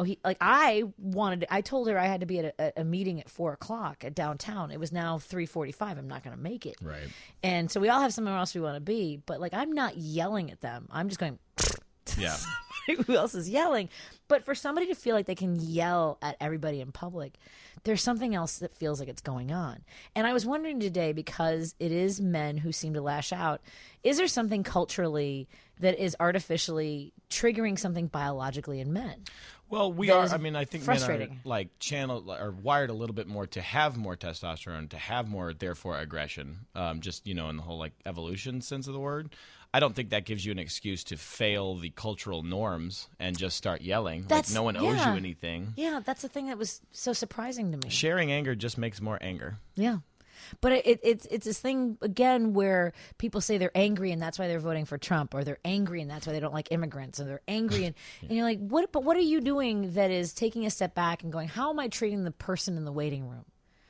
I told her I had to be at a meeting at 4:00 at downtown. It was now 3:45. I'm not going to make it. Right. And so we all have somewhere else we want to be, but like, I'm not yelling at them. I'm just going, Yeah. who else is yelling? But for somebody to feel like they can yell at everybody in public, there's something else that feels like it's going on. And I was wondering today, because it is men who seem to lash out, is there something culturally that is artificially triggering something biologically in men? Well, we That are. is I mean, I think frustrating. men are like are wired a little bit more to have more testosterone, to have more, therefore, aggression. Just in the whole like evolution sense of the word. I don't think that gives you an excuse to fail the cultural norms and just start yelling. Like no one owes you anything. Yeah, that's the thing that was so surprising to me. Sharing anger just makes more anger. Yeah. But it's this thing, again, where people say they're angry and that's why they're voting for Trump, or they're angry and that's why they don't like immigrants, or they're angry. And you're like, what? But what are you doing that is taking a step back and going, how am I treating the person in the waiting room?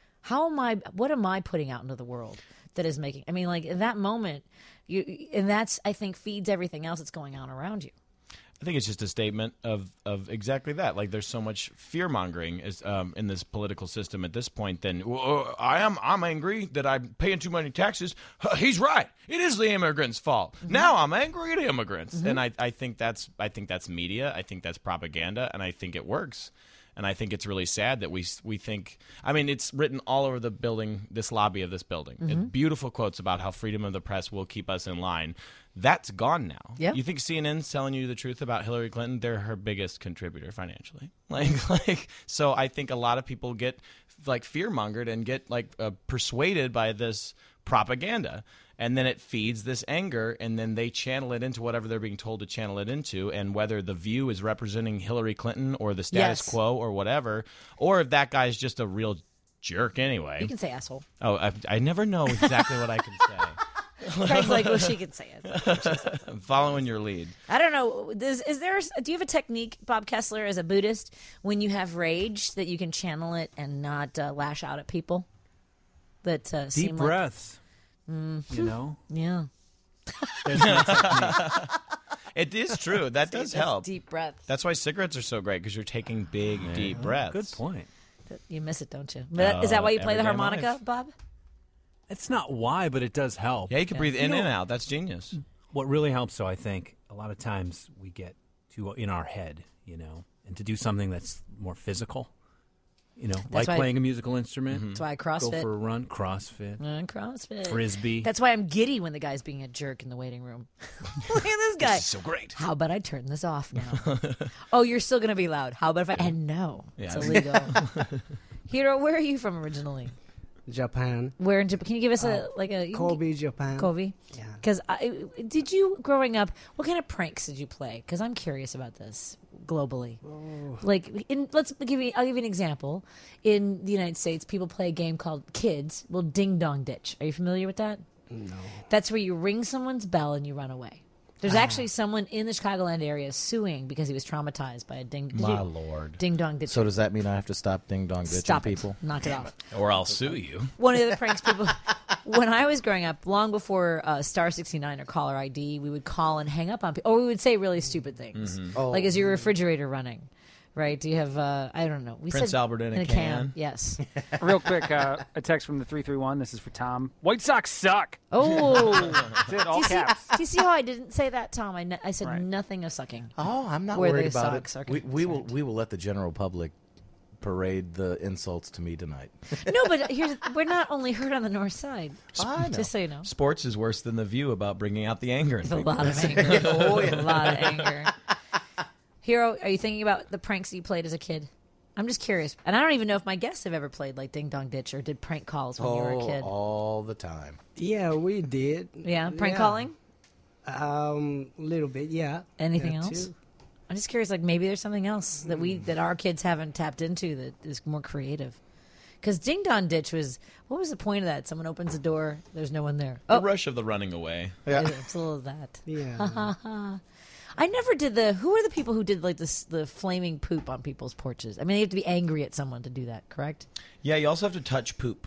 What am I putting out into the world that is making, I mean, like in that moment, and that's, I think, feeds everything else that's going on around you. I think it's just a statement of exactly that. Like, there's so much fear mongering in this political system at this point. Then I'm angry that I'm paying too many taxes. He's right. It is the immigrants' fault. Now I'm angry at immigrants, and I think that's media. I think that's propaganda, and I think it works. And I think it's really sad that we think. I mean, it's written all over the building, this lobby of this building. And beautiful quotes about how freedom of the press will keep us in line. That's gone now. Yep. You think CNN's telling you the truth about Hillary Clinton? They're her biggest contributor financially. Like, so I think a lot of people get like fear-mongered and get like persuaded by this propaganda. And then it feeds this anger, and then they channel it into whatever they're being told to channel it into, and whether The View is representing Hillary Clinton or the status quo or whatever, or if that guy's just a real jerk anyway. You can say asshole. Oh, I never know exactly what I can say. Craig's like, well, she can say it. I'm following your lead. I don't know. Do you have a technique, Bob Kessler, as a Buddhist, when you have rage that you can channel it and not lash out at people? That seem Deep breaths. Yeah. There's no technique. It is true. That does help. Deep breaths. That's why cigarettes are so great, because you're taking big, deep breaths. Good point. You miss it, don't you? Is that why you play the every day of my harmonica, life. Bob? It's not why, but it does help. Yeah, you can breathe in and out. That's genius. What really helps, though, I think, a lot of times we get too in our head, and to do something that's more physical, like why- playing a musical instrument. That's why I Go CrossFit. for a run, CrossFit, CrossFit. Frisbee. That's why I'm giddy when the guy's being a jerk in the waiting room. Look at this guy. This is so great. How about I turn this off now? Oh, you're still going to be loud. How about if I... And no, it's illegal. Hiro, where are you from originally? Japan. Where in Japan? Can you give us a Kobe, Japan. Kobe? Yeah. Because did you, growing up, what kind of pranks did you play? Because I'm curious about this globally. Oh. Like, I'll give you an example. In the United States, people play a game called Kids. Well, Ding Dong Ditch. Are you familiar with that? No. That's where you ring someone's bell and you run away. There's actually someone in the Chicagoland area suing because he was traumatized by a ding dong ditch. So does that mean I have to stop ding dong ditching Stop people? it. Knock it off. Or I'll sue you. One of the other pranks people when I was growing up, long before Star 69 or caller ID, we would call and hang up on people, or we would say really stupid things, like, "Is your refrigerator running?" Right? Do you have? I don't know. We Prince said, Albert in a can. Yes. Real quick, a text from the 331. This is for Tom. White Sox suck. Oh, That's it. All caps. do you see how I didn't say that, Tom? I said Right. nothing of sucking. Oh, I'm not Where worried the about it. Sox are We will concerned. let the general public parade the insults to me tonight. No, but we're not only heard on the north side. I know. Just so you know. Sports is worse than The View about bringing out the anger. in There's a people. lot of anger. Oh, yeah. A lot of anger. Hero, are you thinking about the pranks you played as a kid? I'm just curious. And I don't even know if my guests have ever played like Ding Dong Ditch or did prank calls when you were a kid. All the time. Yeah, we did. Yeah, prank calling? Little bit, yeah. Anything That else? too. I'm just curious, like maybe there's something else that our kids haven't tapped into that is more creative. Because Ding Dong Ditch what was the point of that? Someone opens the door, there's no one there. The rush of the running away. It's a little of that. Yeah. I never did who are the people who did like the flaming poop on people's porches? I mean, you have to be angry at someone to do that, correct? Yeah, you also have to touch poop.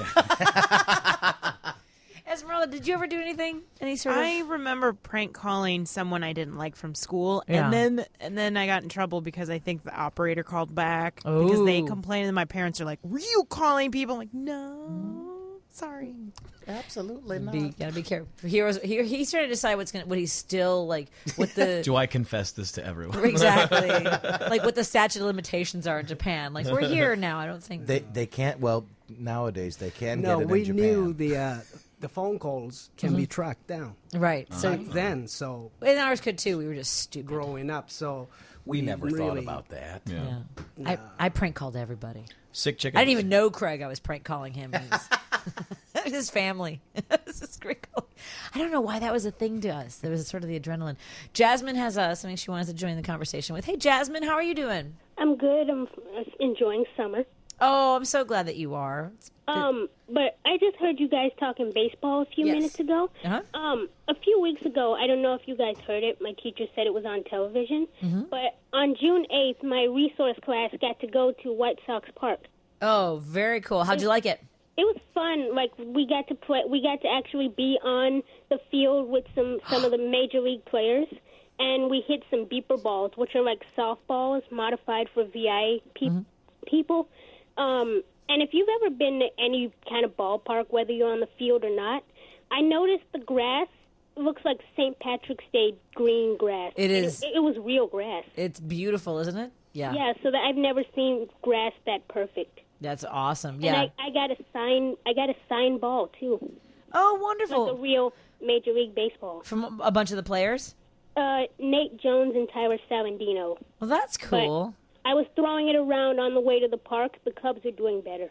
Esmeralda, did you ever do anything? Any sort of? I remember prank calling someone I didn't like from school, Yeah. and then I got in trouble because I think the operator called back because they Oh. complained, and my parents are like, "Were you calling people?" I'm like, no, sorry. Absolutely not. Gotta be careful. He's trying to decide what he's still like. What the Do I confess this to everyone? exactly like what the statute of limitations are in Japan? Like we're here now. I don't think They can't. Well, nowadays they can No, get it we in Japan. knew the phone calls can be tracked down. right. So Back then, so and ours could too. We were just stupid. growing up, so we never thought really- about that. Yeah. I prank called everybody. Sick chicken. I didn't even know Craig. I was prank calling him. His family. It was just great. I don't know why that was a thing to us. There was sort of the adrenaline. Jasmine has something she wanted to join the conversation with. Hey, Jasmine, how are you doing? I'm good. I'm enjoying summer. Oh, I'm so glad that you are. But I just heard you guys talking baseball a few Yes. minutes ago. Uh-huh. A few weeks ago, I don't know if you guys heard it. My teacher said it was on television. But on June 8th, my resource class got to go to White Sox Park. Oh, very cool. How'd you like it? It was fun. Like we got to play. We got to actually be on the field with some of the major league players, and we hit some beeper balls, which are like softballs modified for VI people. And if you've ever been to any kind of ballpark, whether you're on the field or not, I noticed the grass looks like St. Patrick's Day green grass. It is. It was real grass. It's beautiful, isn't it? Yeah. Yeah. So that I've never seen grass that perfect. That's awesome. Yeah. And I got a signed ball too. Oh, Like wonderful. a real Major League Baseball. From a bunch of the players? Nate Jones and Tyler Salandino. Well, that's cool. I was throwing it around on the way to the park. The Cubs are doing better.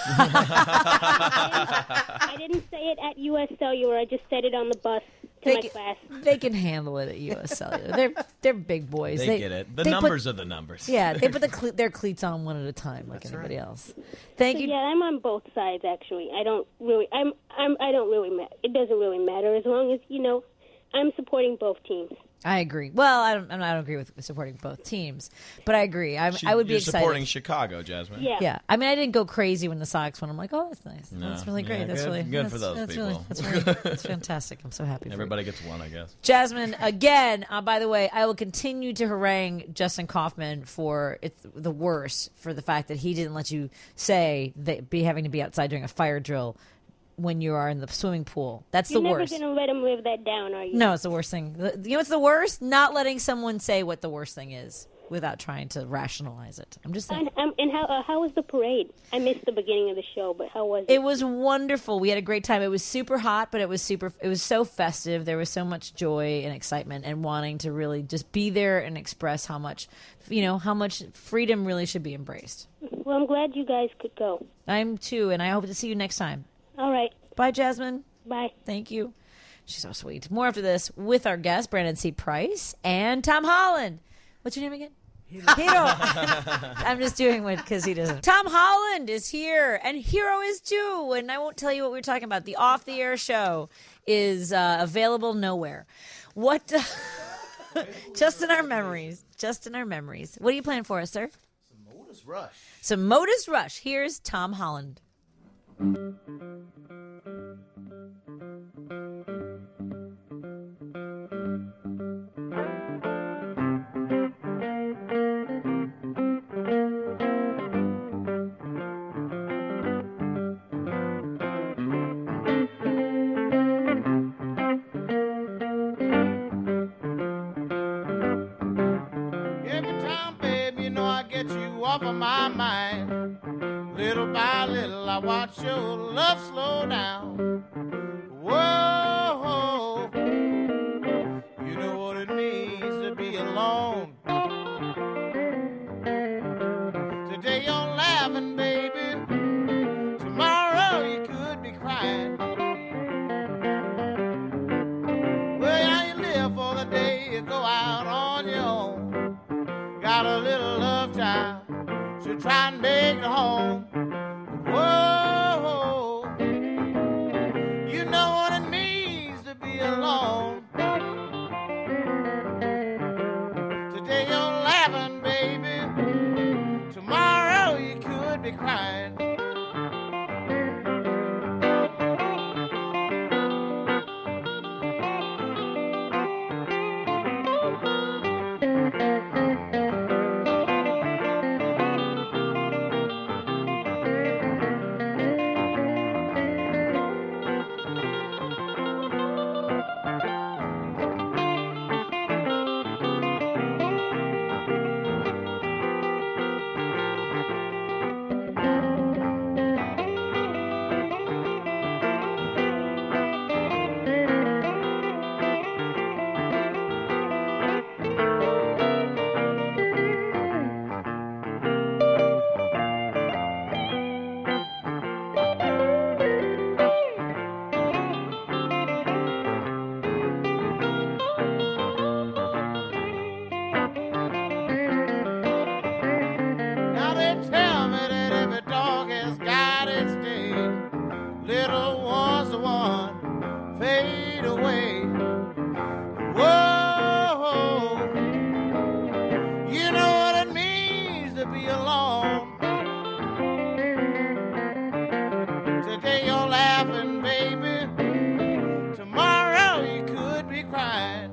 I didn't say it at U.S. Cellular. I just said it on the bus to my class. They can handle it at U.S. Cellular. They're big boys. They get it. The they numbers put, are the numbers. Yeah, they put their cleats on one at a time, like anybody else. Thank you. Yeah, I'm on both sides actually. I don't really. I don't really. It doesn't really matter as long as I'm supporting both teams. I agree. Well, I don't agree with supporting both teams, but I agree. I would be You're excited. supporting Chicago, Jasmine. Yeah. I mean, I didn't go crazy when the Sox won. I'm like, oh, that's nice. No. That's really great. Yeah, that's good- really good for those that's people. That's fantastic. I'm so happy. For you. Everybody gets one, I guess. Jasmine, again, by the way, I will continue to harangue Justin Kaufman for it's the worst for the fact that he didn't let you say that having to be outside during a fire drill when you are in the swimming pool. That's You're the never worst. going to let him live that down, are you? No, it's the worst thing. You know what's the worst? Not letting someone say what the worst thing is without trying to rationalize it. I'm just saying. And how was the parade? I missed the beginning of the show, but how was it? It was wonderful. We had a great time. It was super hot, but it was so festive. There was so much joy and excitement and wanting to really just be there and express how much freedom really should be embraced. Well, I'm glad you guys could go. I'm too, and I hope to see you next time. All right. Bye, Jasmine. Bye. Thank you. She's so sweet. More after this with our guest, Brandon C. Price and Tom Holland. What's your name again? Hero. I'm just doing it because he doesn't. Tom Holland is here, and Hero is too. And I won't tell you what we were talking about. The off-the-air show is available nowhere. What? Just in our memories. Just in our memories. What are you playing for us, sir? Some Modus Rush. Here's Tom Holland. off of my mind. Little by little, I watch your love slow down. Whoa, you know what it means to be alone. Today you're laughing, baby. Tomorrow you could be crying. Well, yeah, you live for the day you go out on your own. Got a little love child, should try and make it home. Whoa, you know what it means to be alone. Today you're laughing, baby. Tomorrow you could be crying. Now they tell me that every dog has got its day. Little one's the one fade away. Whoa, you know what it means to be alone. Today you're laughing, baby. Tomorrow you could be crying.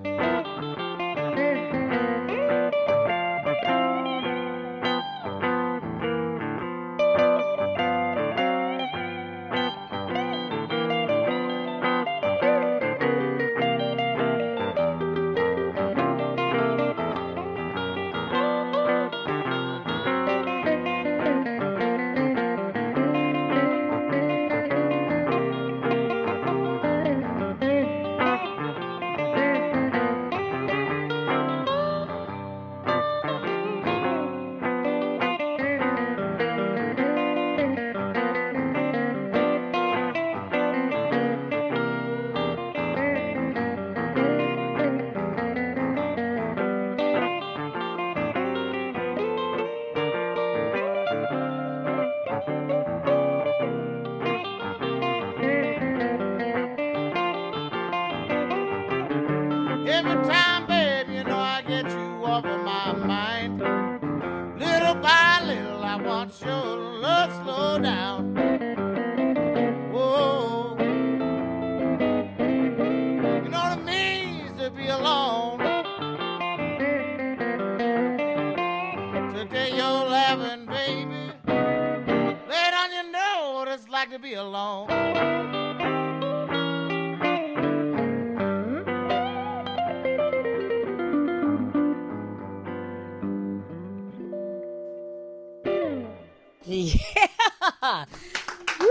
Every time, babe, you know I get you off of my mind. Little by little, I watch your love slow down. Whoa, you know what it means to be alone. Today you're laughing, baby. Lay down, you know what it's like to be alone. Yeah. Woo!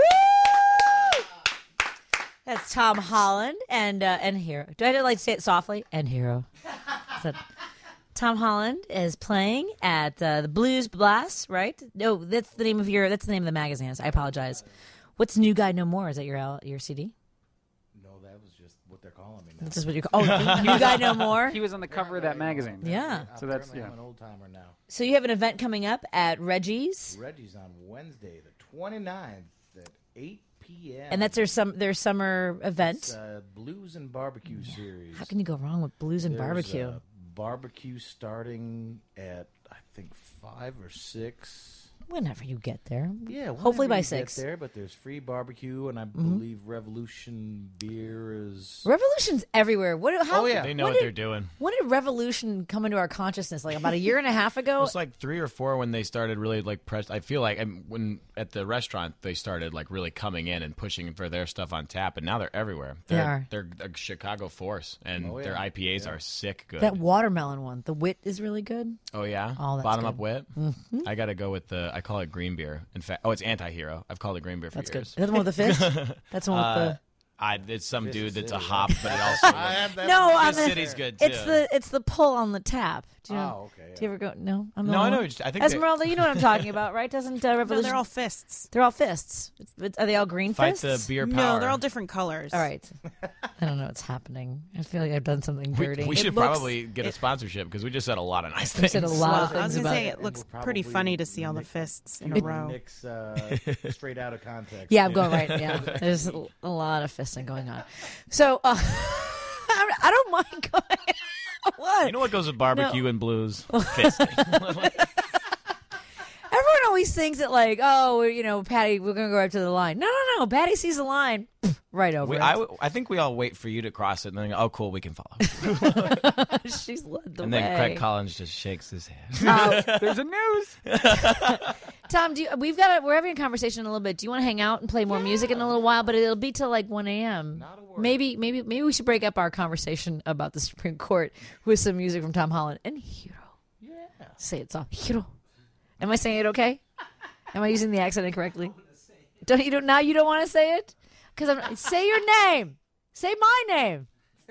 That's Tom Holland and Hero. Do I have to like say it softly? And Hero. So, Tom Holland is playing at the Blues Blast, right? No, that's the name of the magazine. I apologize. What's New Guy No More? Is that your CD? No, that was just what they're calling me now. That's just what you're New Guy No More? He was on the cover of that magazine. Yeah. So that's I'm an old timer now. So you have an event coming up at Reggie's. Reggie's on Wednesday, the 29th at 8 p.m. And that's their summer event. It's Blues and Barbecue series. How can you go wrong with blues and There's barbecue? Barbecue starting at I think 5 or 6. Whenever you get there. Yeah, hopefully by whenever you 6. Get there, but there's free barbecue, and I believe Revolution beer is. Revolution's everywhere. How, Oh, yeah. They know what they're doing. When did Revolution come into our consciousness? Like about a year and a half ago? It was like 3 or 4 when they started really like press. I feel like when at the restaurant they started like really coming in and pushing for their stuff on tap, and now they're everywhere. They're a Chicago force, and their IPAs are sick good. That watermelon one, the wit is really good. Oh yeah, that's bottom good. up wit. Mm-hmm. I gotta go with I call it green beer. In fact, it's Anti-Hero. I've called it green beer for years. Good. Is that the one with the fist? That's the one with the. It's some Fist dude of that's a City. hop, but it also. I have that. No, on Fist the City's good too. it's the pull on the tap. Do you know? Oh, okay. Do you ever go? No, I'm No, the I one. know. I think Esmeralda, you know what I'm talking about, right? Doesn't Revolution? No, they're all fists. They're all fists. Are they all green fight fists? the beer power. No, they're all different colors. All right. I don't know what's happening. I feel like I've done something dirty. We should looks- probably get a sponsorship because we just said a lot of nice We things. said a lot of I was things going to about say it. it looks We'll pretty probably funny to see all the fists in a row. Nick's straight out of context. Yeah, I'm going right. Yeah, there's a lot of fisting going on. So I don't mind going. What? You know what goes with barbecue and blues? Fisting. Everyone always thinks that like, oh, Patty, we're gonna go right to the line. No. Patty sees the line, right over it. I think we all wait for you to cross it, and then go, oh, cool, we can follow. She's led the And way. then Craig Collins just shakes his head. There's a news. Tom, we're having a conversation in a little bit. Do you want to hang out and play more music in a little while? But it'll be till like 1 a.m. Maybe we should break up our conversation about the Supreme Court with some music from Tom Holland and Hiro. Yeah. Say it, Tom. Hiro. Am I saying it okay? Am I using the accent incorrectly? Now you don't want to say it? Because say your name. Say my name.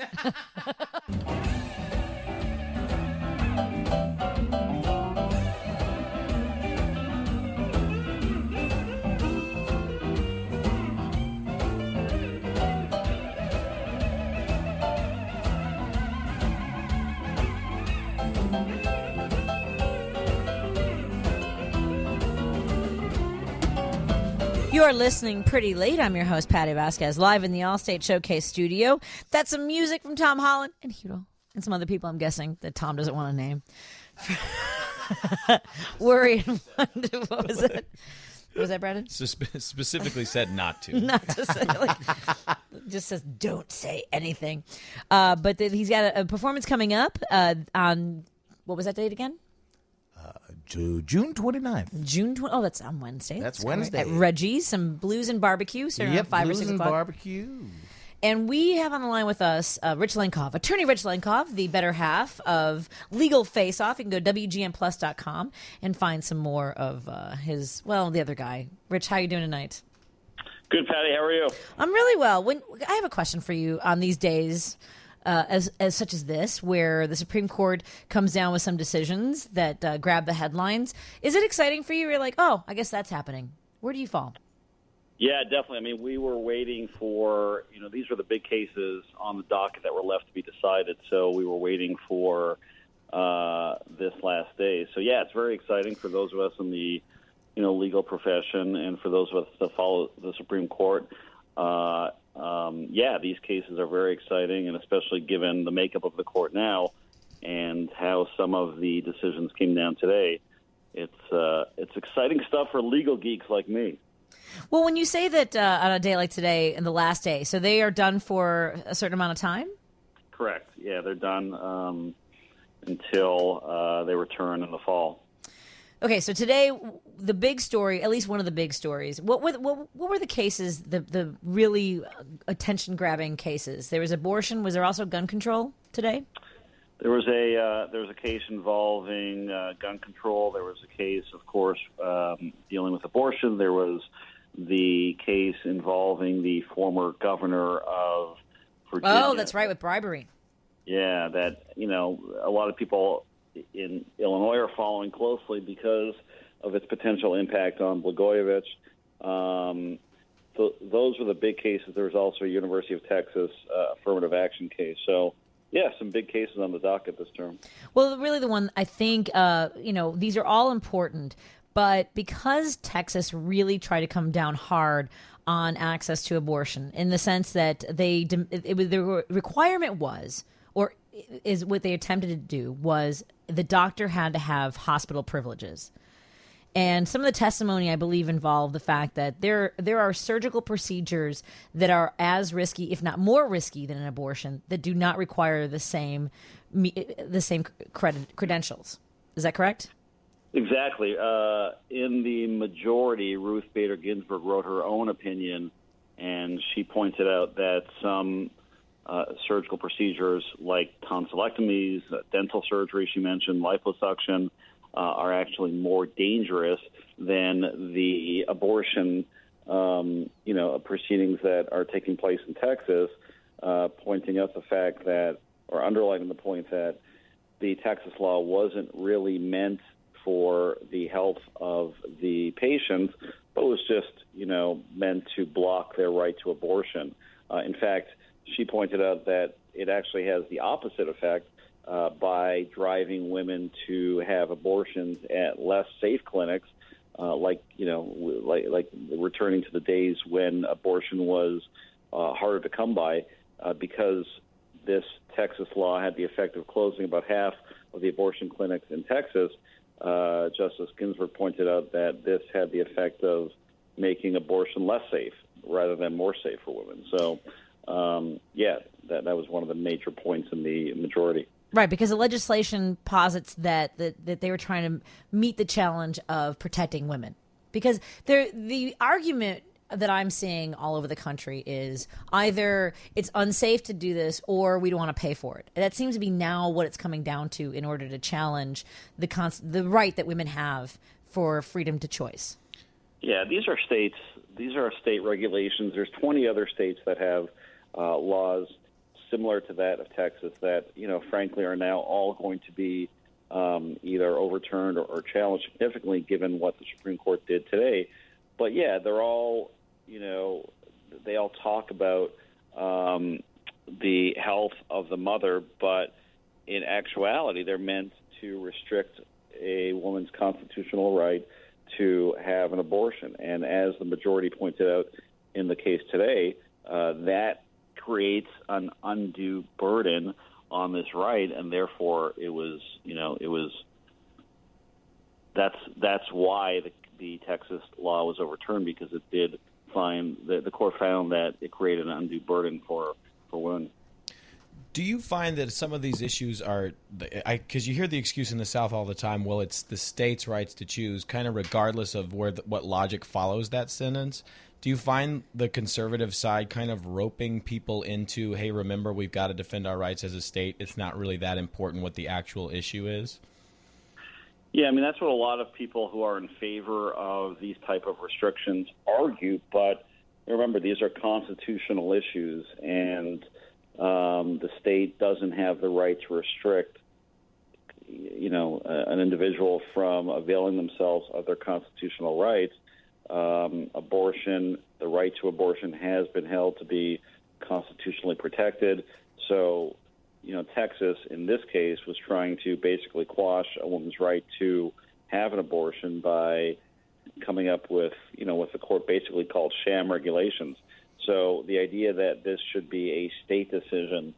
You're listening Pretty Late. I'm your host, Patty Vasquez, live in the Allstate Showcase studio. That's some music from Tom Holland and Hiro and some other people I'm guessing that Tom doesn't want to name. Worry and wonder. What was it? What was that, Brandon? Specifically said not to. Not to say, just says don't say anything. But he's got a performance coming up on, what was that date again? June 29th. Oh, that's on Wednesday. That's correct. Wednesday. At Reggie's, some blues and barbecue. Starting at 5 or 6 blues and o'clock. barbecue. And we have on the line with us Rich Lenkov, attorney Rich Lenkov, the better half of Legal Face Off. You can go to WGNplus.com and find some more of the other guy. Rich, how you doing tonight? Good, Patty. How are you? I'm really well. I have a question for you on these days, as such as this, where the Supreme Court comes down with some decisions that grab the headlines. Is it exciting for you? You're like, oh, I guess that's happening. Where do you fall? Yeah, definitely. I mean, we were waiting for, these were the big cases on the docket that were left to be decided. So we were waiting for this last day. So, yeah, it's very exciting for those of us in the, legal profession and for those of us that follow the Supreme Court. These cases are very exciting, and especially given the makeup of the court now and how some of the decisions came down today, it's exciting stuff for legal geeks like me. Well, when you say that on a day like today and the last day, so they are done for a certain amount of time? Correct. Yeah, they're done until they return in the fall. Okay, so today, the big story, at least one of the big stories, what were the cases, the really attention-grabbing cases? There was abortion. Was there also gun control today? There was a case involving gun control. There was a case, of course, dealing with abortion. There was the case involving the former governor of Virginia. Oh, that's right, with bribery. Yeah, that, a lot of people in Illinois are following closely because of its potential impact on Blagojevich. Those were the big cases. There was also a University of Texas affirmative action case. So, yeah, some big cases on the docket this term. Well, really the one I think, these are all important, but because Texas really tried to come down hard on access to abortion in the sense that the requirement was, or is what they attempted to do, was the doctor had to have hospital privileges. And some of the testimony, I believe, involved the fact that there are surgical procedures that are as risky, if not more risky, than an abortion that do not require the same credentials. Is that correct? Exactly. In the majority, Ruth Bader Ginsburg wrote her own opinion, and she pointed out that some surgical procedures like tonsillectomies, dental surgery, she mentioned, liposuction, are actually more dangerous than the abortion, proceedings that are taking place in Texas, pointing out the fact that, or underlining the point that the Texas law wasn't really meant for the health of the patients, but was just, meant to block their right to abortion. In fact, she pointed out that it actually has the opposite effect by driving women to have abortions at less safe clinics, like returning to the days when abortion was harder to come by, because this Texas law had the effect of closing about half of the abortion clinics in Texas. Justice Ginsburg pointed out that this had the effect of making abortion less safe rather than more safe for women. So, that was one of the major points in the majority. Right, because the legislation posits that they were trying to meet the challenge of protecting women. Because the argument that I'm seeing all over the country is either it's unsafe to do this or we don't want to pay for it. And that seems to be now what it's coming down to in order to challenge the right that women have for freedom to choice. Yeah, these are state regulations. There's 20 other states that have laws similar to that of Texas that, frankly, are now all going to be either overturned or challenged significantly given what the Supreme Court did today. But, yeah, they're all, they all talk about the health of the mother, but in actuality, they're meant to restrict a woman's constitutional right to have an abortion. And as the majority pointed out in the case today, that creates an undue burden on this right, and therefore that's why the Texas law was overturned, because it did find the court found that it created an undue burden for women. Do you find that some of these issues are, because you hear the excuse in the South all the time, well, it's the state's rights to choose, kind of regardless of what logic follows that sentence. Do you find the conservative side kind of roping people into, hey, remember, we've got to defend our rights as a state. It's not really that important what the actual issue is? Yeah, I mean, that's what a lot of people who are in favor of these type of restrictions argue. But remember, these are constitutional issues, and the state doesn't have the right to restrict, an individual from availing themselves of their constitutional rights. Abortion, the right to abortion has been held to be constitutionally protected. So, Texas, in this case, was trying to basically quash a woman's right to have an abortion by coming up with, what the court basically called sham regulations. So the idea that this should be a state decision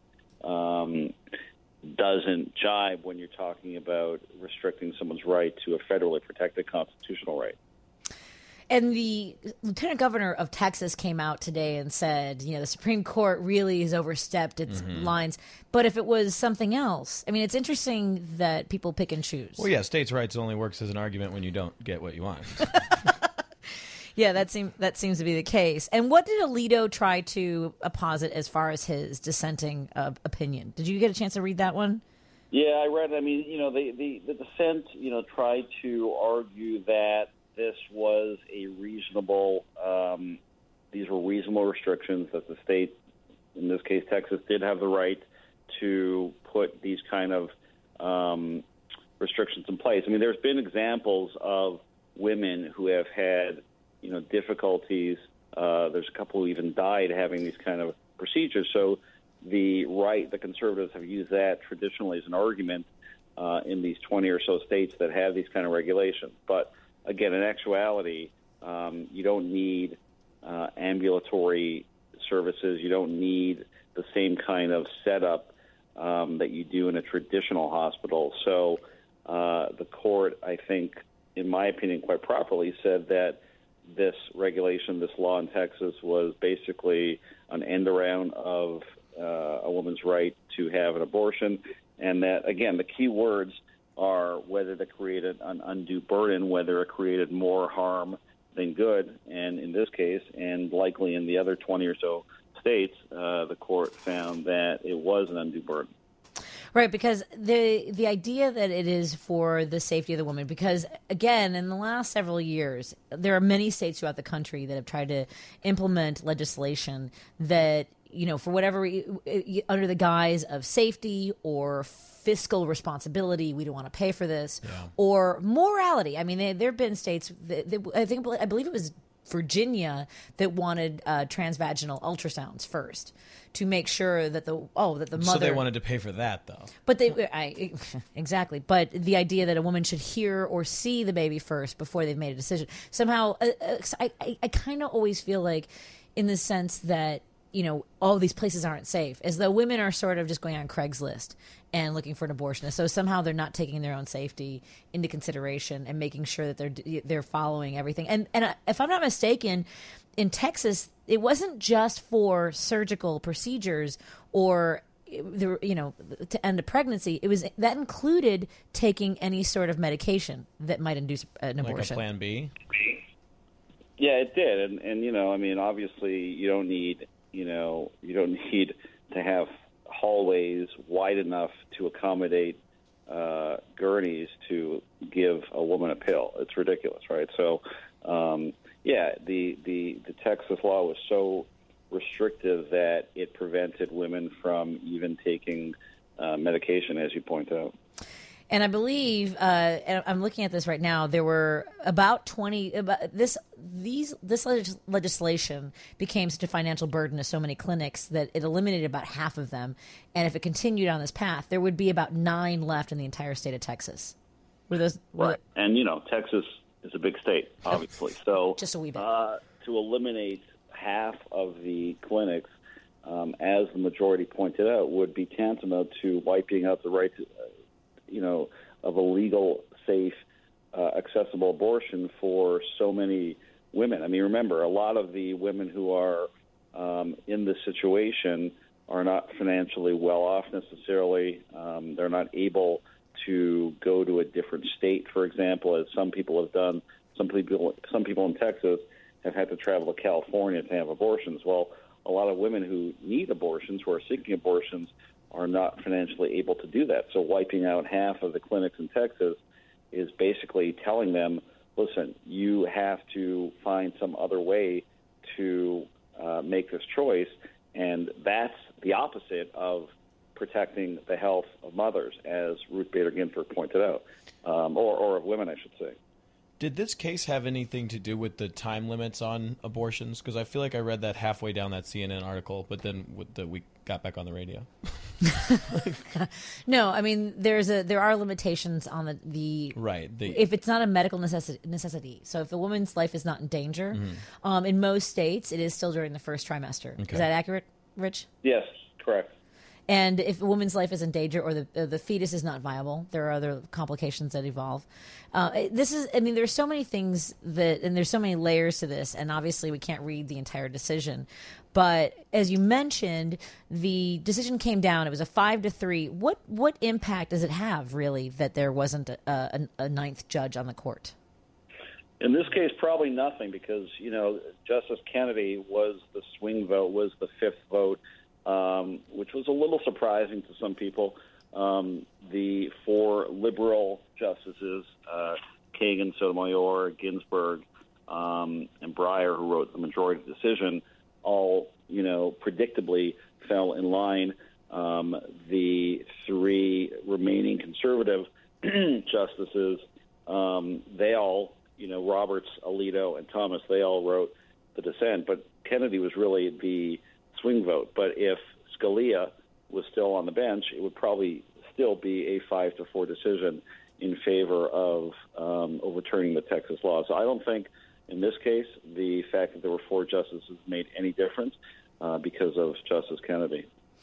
doesn't jibe when you're talking about restricting someone's right to a federally protected constitutional right. And the lieutenant governor of Texas came out today and said, the Supreme Court really has overstepped its lines. But if it was something else, I mean, it's interesting that people pick and choose. Well, yeah, states' rights only works as an argument when you don't get what you want. Yeah, that seems to be the case. And what did Alito try to posit as far as his dissenting opinion? Did you get a chance to read that one? Yeah, I read. I mean, the dissent, tried to argue that this was a reasonable. These were reasonable restrictions that the state, in this case Texas, did have the right to put these kind of restrictions in place. I mean, there's been examples of women who have had difficulties. There's a couple who even died having these kind of procedures. So the conservatives have used that traditionally as an argument in these 20 or so states that have these kind of regulations. But again, in actuality, you don't need ambulatory services. You don't need the same kind of setup that you do in a traditional hospital. So the court, I think, in my opinion, quite properly said that this regulation, this law in Texas, was basically an end around of a woman's right to have an abortion, and that, again, the key words are whether it created an undue burden, whether it created more harm than good, and in this case, and likely in the other 20 or so states, the court found that it was an undue burden. Right, because the idea that it is for the safety of the woman, because, again, in the last several years, there are many states throughout the country that have tried to implement legislation that, for whatever, under the guise of safety or fiscal responsibility, we don't want to pay for this, or morality. I mean, there have been states, I believe it was Virginia, that wanted transvaginal ultrasounds first to make sure that the mother. So they wanted to pay for that, though. But exactly. But the idea that a woman should hear or see the baby first before they've made a decision. Somehow, I kind of always feel like, in the sense that, all these places aren't safe, as though women are sort of just going on Craigslist and looking for an abortionist. So somehow they're not taking their own safety into consideration and making sure that they're following everything. And if I'm not mistaken, in Texas, it wasn't just for surgical procedures or to end a pregnancy. That included taking any sort of medication that might induce an abortion. Like a Plan B. Yeah, it did, and obviously you don't need to have hallways wide enough to accommodate gurneys to give a woman a pill. It's ridiculous, right? So, the Texas law was so restrictive that it prevented women from even taking medication, as you point out. And I believe, and I'm looking at this right now, there were about 20. This legislation became such a financial burden to so many clinics that it eliminated about half of them. And if it continued on this path, there would be about 9 left in the entire state of Texas. Right. And Texas is a big state, obviously. So just a wee bit. To eliminate half of the clinics, as the majority pointed out, would be tantamount to wiping out the right to, of a legal, safe, accessible abortion for so many women. I mean, remember, a lot of the women who are in this situation are not financially well off necessarily. They're not able to go to a different state, for example, as some people have done. Some people in Texas have had to travel to California to have abortions. Well, a lot of women who need abortions, who are seeking abortions, are not financially able to do that. So wiping out half of the clinics in Texas is basically telling them, listen, you have to find some other way to make this choice, and that's the opposite of protecting the health of mothers, as Ruth Bader Ginsburg pointed out, or of women, I should say. Did this case have anything to do with the time limits on abortions? Because I feel like I read that halfway down that CNN article, but then we got back on the radio. No, I mean there are limitations on the right. If it's not a medical necessity. So if the woman's life is not in danger, in most states it is still during the first trimester. Okay. Is that accurate, Rich? Yes, correct. And if a woman's life is in danger or the fetus is not viable, there are other complications that evolve. There's so many things and there's so many layers to this, and obviously we can't read the entire decision. But as you mentioned, the decision came down. It was a 5-3. What impact does it have, really, that there wasn't a ninth judge on the court? In this case, probably nothing, because Justice Kennedy was the swing vote, was the fifth vote. Which was a little surprising to some people. The 4 liberal justices, Kagan, Sotomayor, Ginsburg, and Breyer, who wrote the majority decision, all, predictably fell in line. The 3 remaining conservative justices, they all, Roberts, Alito, and Thomas, they all wrote the dissent. But Kennedy was really the swing vote. But if Scalia was still on the bench, it would probably still be a 5-4 decision in favor of overturning the Texas law. So I don't think in this case the fact that there were 4 justices made any difference because of Justice Kennedy.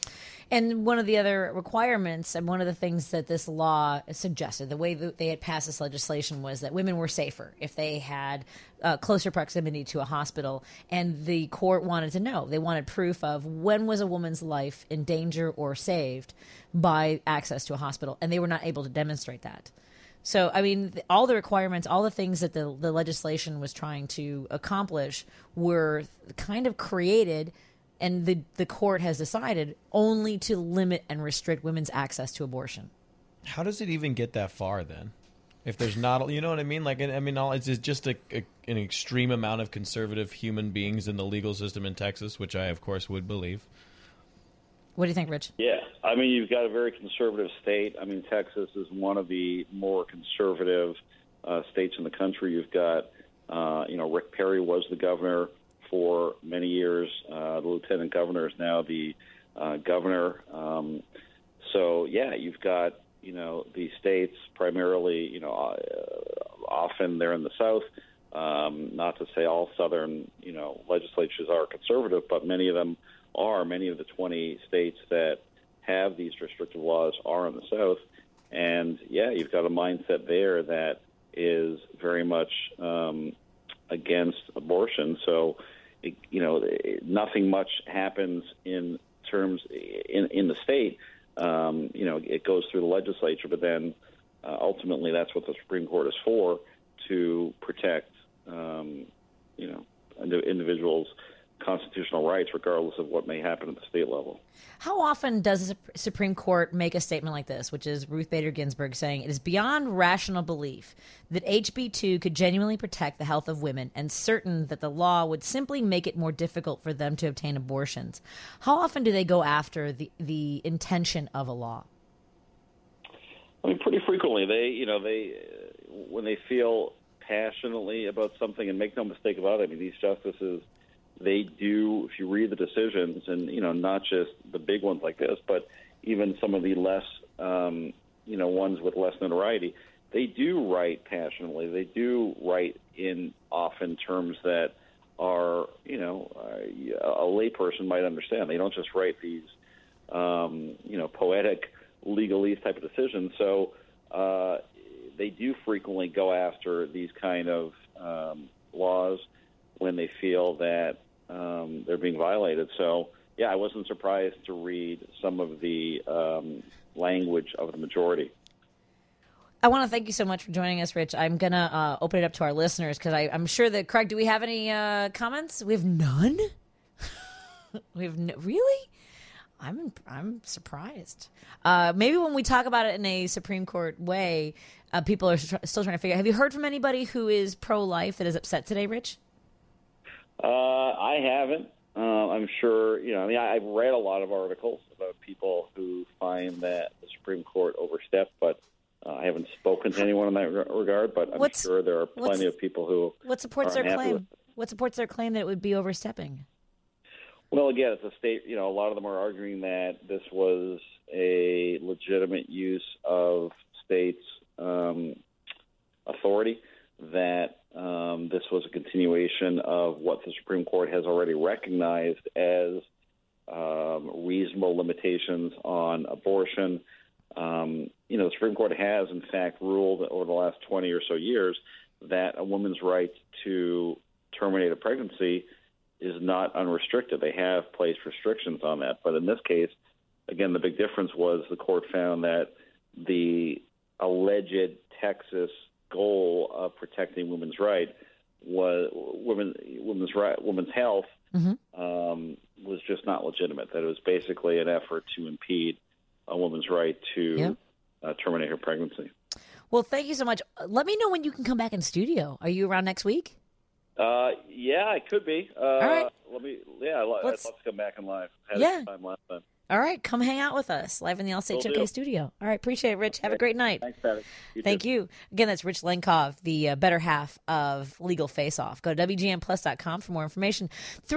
And one of the other requirements, and one of the things that this law suggested, the way that they had passed this legislation, was that women were safer if they had closer proximity to a hospital. And the court wanted to know. They wanted proof of when was a woman's life in danger or saved by access to a hospital. And they were not able to demonstrate that. So, I mean, all the requirements, all the things that the legislation was trying to accomplish were kind of created, and the court has decided only to limit and restrict women's access to abortion. How does it even get that far then? If there's not, you know what I mean? Like, I mean, it's just an extreme amount of conservative human beings in the legal system in Texas, which I, of course, would believe. What do you think, Rich? Yeah, I mean, you've got a very conservative state. I mean, Texas is one of the more conservative states in the country. You've got, Rick Perry was the governor for many years. The lieutenant governor is now the governor. So, yeah, you've got, the states primarily, often they're in the South. Not to say all Southern, legislatures are conservative, but many of them are. Many of the 20 states that have these restrictive laws are in the South. And, yeah, you've got a mindset there that is very much against abortion. So, nothing much happens in terms in the state. It goes through the legislature, but then ultimately that's what the Supreme Court is for, to protect, individuals' constitutional rights, regardless of what may happen at the state level. How often does the Supreme Court make a statement like this, which is Ruth Bader Ginsburg saying, "It is beyond rational belief that HB 2 could genuinely protect the health of women, and certain that the law would simply make it more difficult for them to obtain abortions"? How often do they go after the intention of a law? I mean, pretty frequently. When they feel passionately about something, and make no mistake about it, I mean, these justices, they do, if you read the decisions, and, not just the big ones like this, but even some of the less, ones with less notoriety, they do write passionately. They do write in often terms that are, a layperson might understand. They don't just write these, poetic legalese type of decisions. So they do frequently go after these kind of laws when they feel that they're being violated. So, yeah, I wasn't surprised to read some of the language of the majority. I want to thank you so much for joining us, Rich. I'm going to open it up to our listeners because I'm sure that, Craig, do we have any comments? We have none? Really? I'm surprised. Maybe when we talk about it in a Supreme Court way, people are still trying to figure out. Have you heard from anybody who is pro-life that is upset today, Rich? I haven't. I'm sure, I've read a lot of articles about people who find that the Supreme Court overstepped, but I haven't spoken to anyone in that regard, but I'm sure there are plenty of people who What supports are their unhappy claim? with it. What supports their claim that it would be overstepping? Well, again, it's a state, a lot of them are arguing that this was a legitimate use of states' authority, that this was a continuation of what the Supreme Court has already recognized as reasonable limitations on abortion. The Supreme Court has, in fact, ruled over the last 20 or so years that a woman's right to terminate a pregnancy is not unrestricted. They have placed restrictions on that. But in this case, again, the big difference was the court found that the alleged Texas goal of protecting women's right was women's health was just not legitimate. That it was basically an effort to impede a woman's right to terminate her pregnancy. Well, thank you so much. Let me know when you can come back in studio. Are you around next week? Yeah, I could be. All right. I'd love to come back in live. Had Yeah. some time last time. All right, come hang out with us live in the Allstate Will do. Showcase studio. All right, appreciate it, Rich. Have a great night. Thanks, Patty. Thank you. Again, that's Rich Lenkov, the better half of Legal Face Off. Go to WGNplus.com for more information.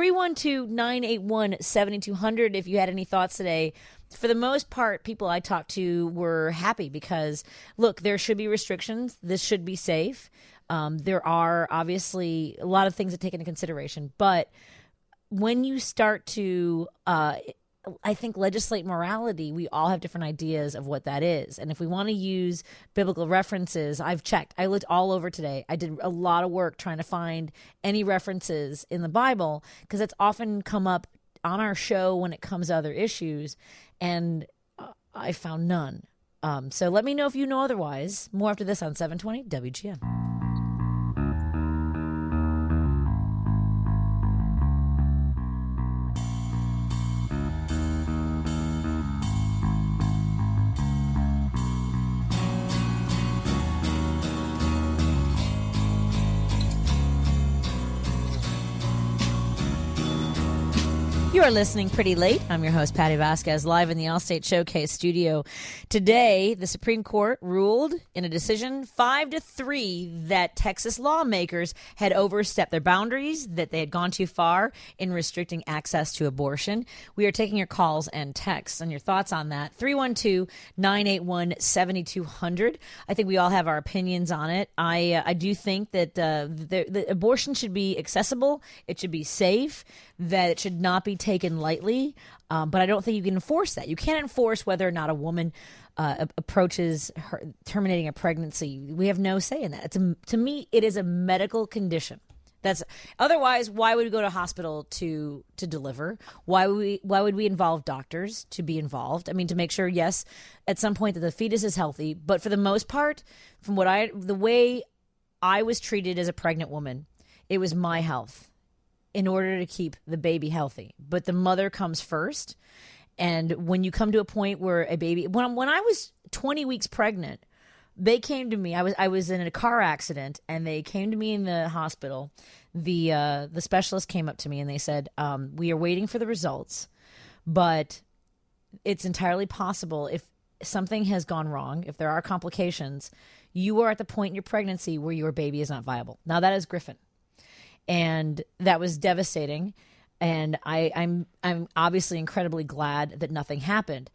312-981-7200 if you had any thoughts today. For the most part, people I talked to were happy because, look, there should be restrictions. This should be safe. There are obviously a lot of things to take into consideration. But when you start to I think, legislate morality, we all have different ideas of what that is. And if we want to use biblical references, I've checked. I looked all over today. I did a lot of work trying to find any references in the Bible, because it's often come up on our show when it comes to other issues, and I found none. So let me know if you know otherwise. More after this on 720 WGN. You are listening Pretty Late. I'm your host, Patty Vasquez, live in the Allstate Showcase studio. Today, the Supreme Court ruled in a decision 5-3 that Texas lawmakers had overstepped their boundaries, that they had gone too far in restricting access to abortion. We are taking your calls and texts and your thoughts on that. 312-981-7200. I think we all have our opinions on it. I do think that the abortion should be accessible. It should be safe, that it should not be taken lightly, but I don't think you can enforce that. You can't enforce whether or not a woman approaches terminating a pregnancy. We have no say in that. To me, it is a medical condition. Otherwise, why would we go to a hospital to deliver? Why would we involve doctors to be involved? I mean, to make sure, yes, at some point that the fetus is healthy, but for the most part, from the way I was treated as a pregnant woman, it was my health in order to keep the baby healthy. But the mother comes first. And when you come to a point where a baby, when I was 20 weeks pregnant, they came to me. I was in a car accident, and they came to me in the hospital. The specialist came up to me and they said, we are waiting for the results, but it's entirely possible if something has gone wrong, if there are complications, you are at the point in your pregnancy where your baby is not viable. Now, that is Griffin. And that was devastating. And I'm obviously incredibly glad that nothing happened.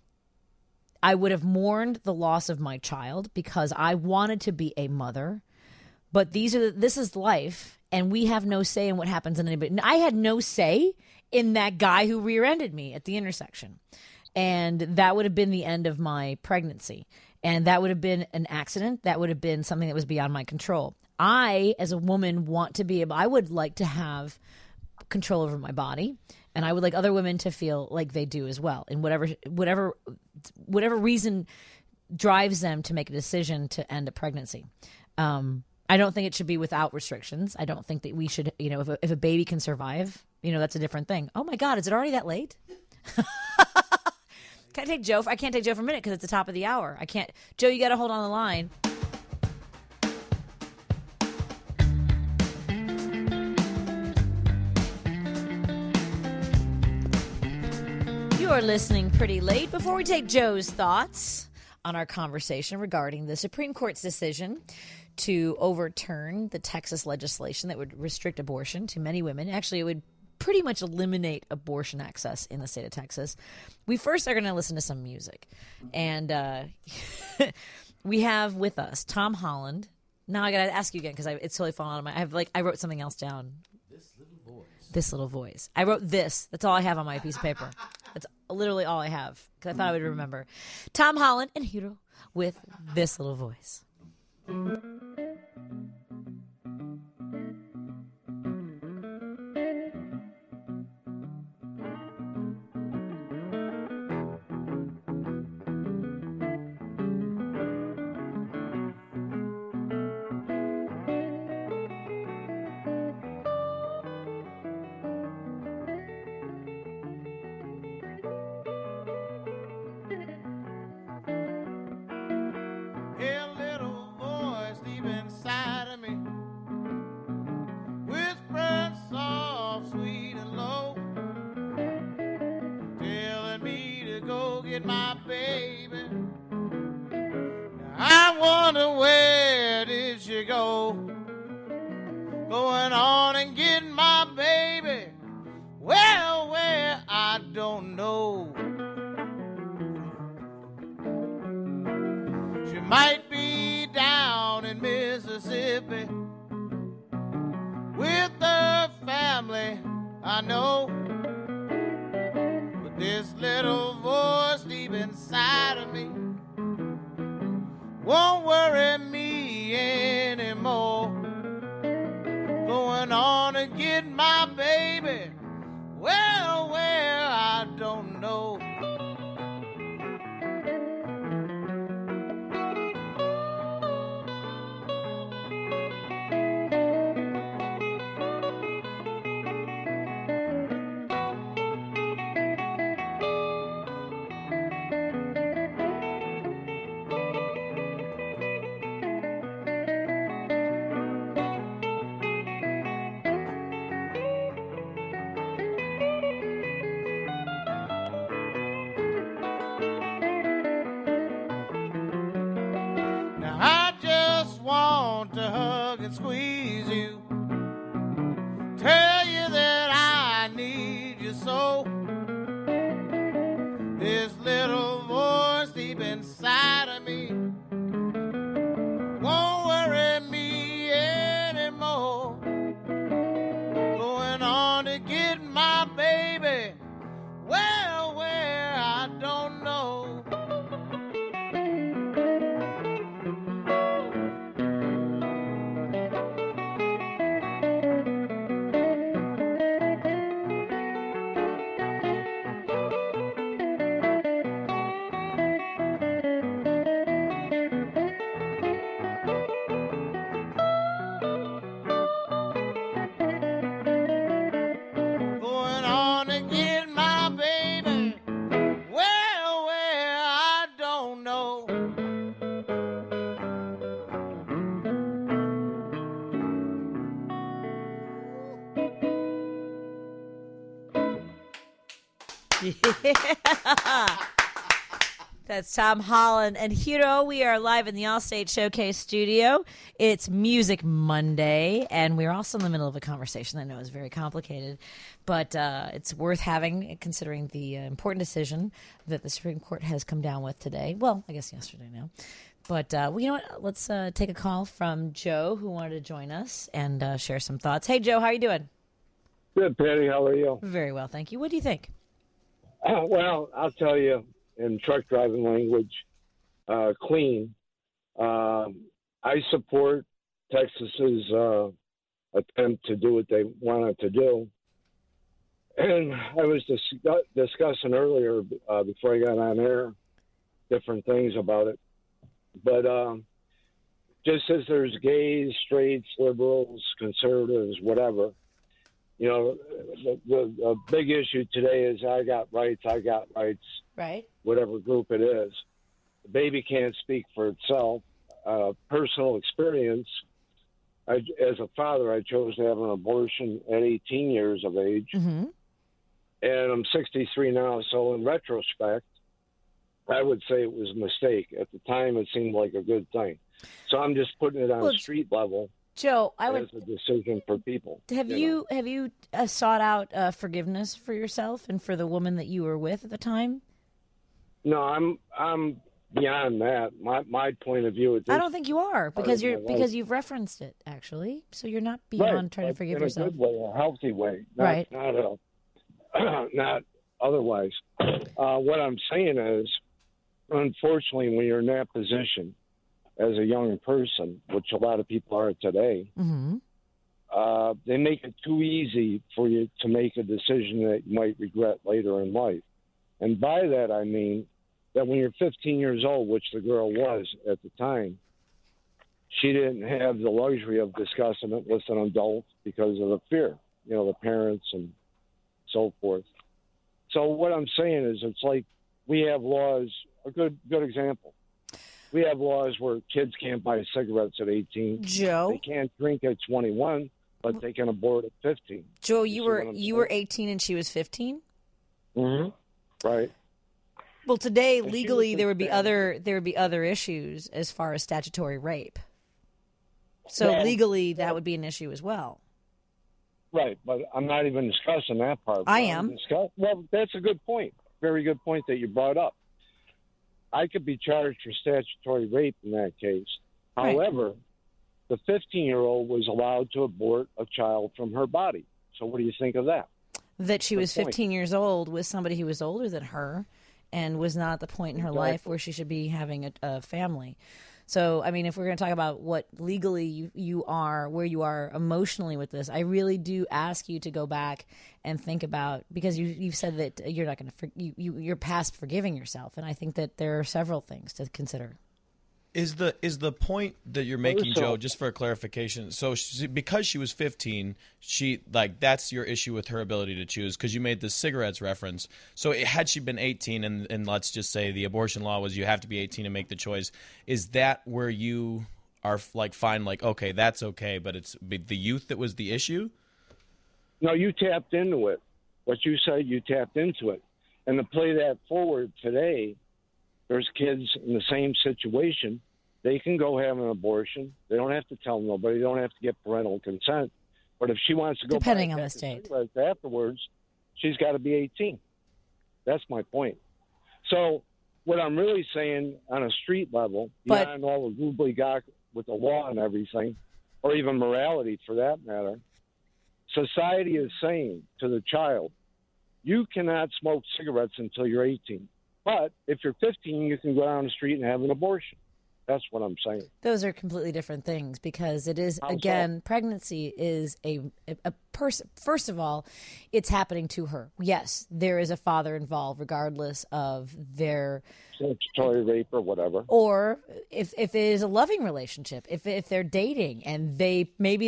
I would have mourned the loss of my child because I wanted to be a mother. But this is life, and we have no say in what happens in anybody. I had no say in that guy who rear-ended me at the intersection. And that would have been the end of my pregnancy. And that would have been an accident. That would have been something that was beyond my control. I, as a woman, I would like to have control over my body, and I would like other women to feel like they do as well, and whatever reason drives them to make a decision to end a pregnancy. I don't think it should be without restrictions. I don't think that we should, if a baby can survive, that's a different thing. Oh my God, is it already that late? Can I take Joe? I can't take Joe for a minute because it's the top of the hour. I can't. Joe, you got to hold on the line. You are listening Pretty Late. Before we take Joe's thoughts on our conversation regarding the Supreme Court's decision to overturn the Texas legislation that would restrict abortion to many women, actually it would pretty much eliminate abortion access in the state of Texas. We first are going to listen to some music. And we have with us Tom Holland. Now I got to ask you again because it's totally fallen out of I wrote something else down. This little voice. I wrote this. That's all I have on my piece of paper. That's literally all I have because I thought I would remember. Tom Holland and Hero with This Little Voice. little voice deep inside of me won't worry me anymore. Going on to get my baby, well, where I don't know. I just want to hug and squeeze you, tell you that I need you so. This little voice deep inside of me won't worry me anymore. Going on to get my baby, well, where I don't know. Going on to get my baby, well, where I don't know. Yeah. That's Tom Holland and Hiro. We are live in the Allstate Showcase studio. It's Music Monday, and we're also in the middle of a conversation I know is very complicated, but it's worth having considering the important decision that the Supreme Court has come down with today. Well, I guess yesterday now. But well, you know what? Let's take a call from Joe, who wanted to join us and share some thoughts. Hey, Joe, how are you doing? Good, Patty. How are you? Very well, thank you. What do you think? Well, I'll tell you in truck driving language, clean. I support Texas's attempt to do what they wanted to do. And I was discussing earlier, before I got on air, different things about it. But just as there's gays, straights, liberals, conservatives, whatever, you know, the big issue today is I got rights, right? Whatever group it is. The baby can't speak for itself. Personal experience, as a father, I chose to have an abortion at 18 years of age. Mm-hmm. And I'm 63 now, so in retrospect, I would say it was a mistake. At the time, it seemed like a good thing. So I'm just putting it on street level. Joe, as a decision for people. Have you sought out forgiveness for yourself and for the woman that you were with at the time? No, I'm beyond that. My point of view. I don't think you are because you've referenced it actually. So you're not beyond trying to forgive yourself. In a good way, a healthy way, right? Not otherwise. What I'm saying is, unfortunately, when you're in that position as a young person, which a lot of people are today, mm-hmm. They make it too easy for you to make a decision that you might regret later in life. And by that, I mean that when you're 15 years old, which the girl was at the time, she didn't have the luxury of discussing it with an adult because of the fear, the parents and so forth. So what I'm saying is it's like we have laws, a good example. We have laws where kids can't buy cigarettes at 18. Joe. They can't drink at 21, but they can abort at 15. Joe, you were 18 and she was 15? Mm-hmm. Right. Well, today legally there would be other issues as far as statutory rape. So legally that would be an issue as well. Right, but I'm not even discussing that part. I am. Well, that's a good point. Very good point that you brought up. I could be charged for statutory rape in that case. Right. However, the 15-year-old was allowed to abort a child from her body. So what do you think of that? that she was Good point. 15 years old with somebody who was older than her and was not at the point in her life where she should be having a family. So, I mean, if we're going to talk about what legally you are, where you are emotionally with this, I really do ask you to go back and think about, because you've said that you're not going to, you're past forgiving yourself, and I think that there are several things to consider. Is the point that you're making, Joe, just for a clarification? So because she was 15, that's your issue with her ability to choose, because you made the cigarettes reference. So had she been 18, and let's just say the abortion law was you have to be 18 to make the choice, is that where you are fine, okay, that's okay, but it's the youth that was the issue? No, you tapped into it. What you said, you tapped into it. And to play that forward today, there's kids in the same situation. They can go have an abortion. They don't have to tell nobody. They don't have to get parental consent. But if she wants to go depending on the state afterwards, she's got to be 18. That's my point. So what I'm really saying on a street level, beyond all the gobbledygook with the law and everything, or even morality for that matter, society is saying to the child, you cannot smoke cigarettes until you're 18. But if you're 15, you can go down the street and have an abortion. That's what I'm saying. Those are completely different things, because it is, again, pregnancy is a person. First of all, it's happening to her. Yes, there is a father involved, regardless of their statutory rape or whatever. Or if it is a loving relationship, if they're dating and they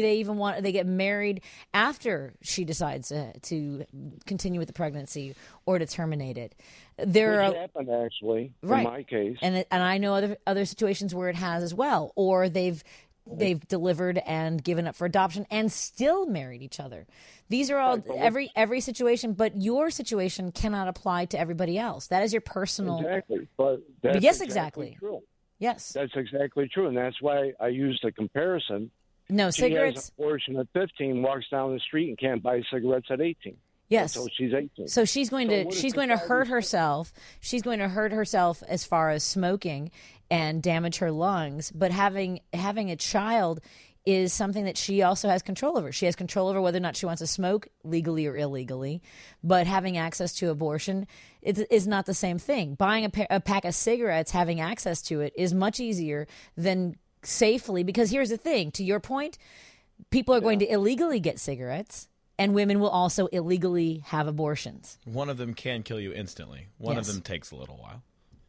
get married after she decides to continue with the pregnancy or to terminate it. There Which happened, actually, right. in my case. And I know other situations where it has as well. Or they've delivered and given up for adoption and still married each other. These are all every situation, but your situation cannot apply to everybody else. That is your personal. Exactly, but that's yes, exactly true. Yes, that's exactly true, and that's why I used a comparison. No, she cigarettes. Has an abortion at 15, walks down the street and can't buy cigarettes at 18. Yes. So she's 18. So she's going to hurt herself. She's going to hurt herself as far as smoking and damage her lungs. But having a child is something that she also has control over. She has control over whether or not she wants to smoke legally or illegally. But having access to abortion is not the same thing. Buying a pack of cigarettes, having access to it, is much easier than safely. Because here's the thing, to your point, people are going to illegally get cigarettes. And women will also illegally have abortions. One of them can kill you instantly. One of them takes a little while.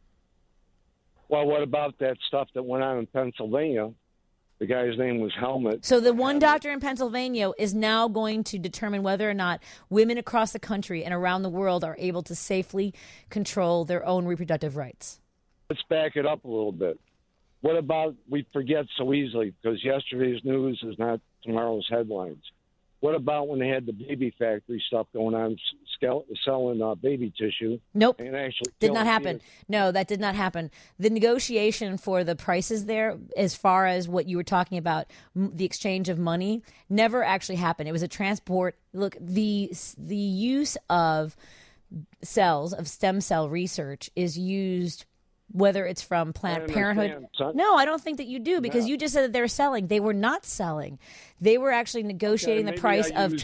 Well, what about that stuff that went on in Pennsylvania? The guy's name was Helmut. So the one doctor in Pennsylvania is now going to determine whether or not women across the country and around the world are able to safely control their own reproductive rights. Let's back it up a little bit. What about, we forget so easily because yesterday's news is not tomorrow's headlines. What about when they had the baby factory stuff going on, selling baby tissue? Nope. And actually did not happen. No, that did not happen. The negotiation for the prices there, as far as what you were talking about, the exchange of money, never actually happened. It was a transport. Look, the use of cells, of stem cell research, is used, whether it's from Planned Parenthood. No, I don't think that you do, because you just said that they were selling. They were not selling. They were actually negotiating the price of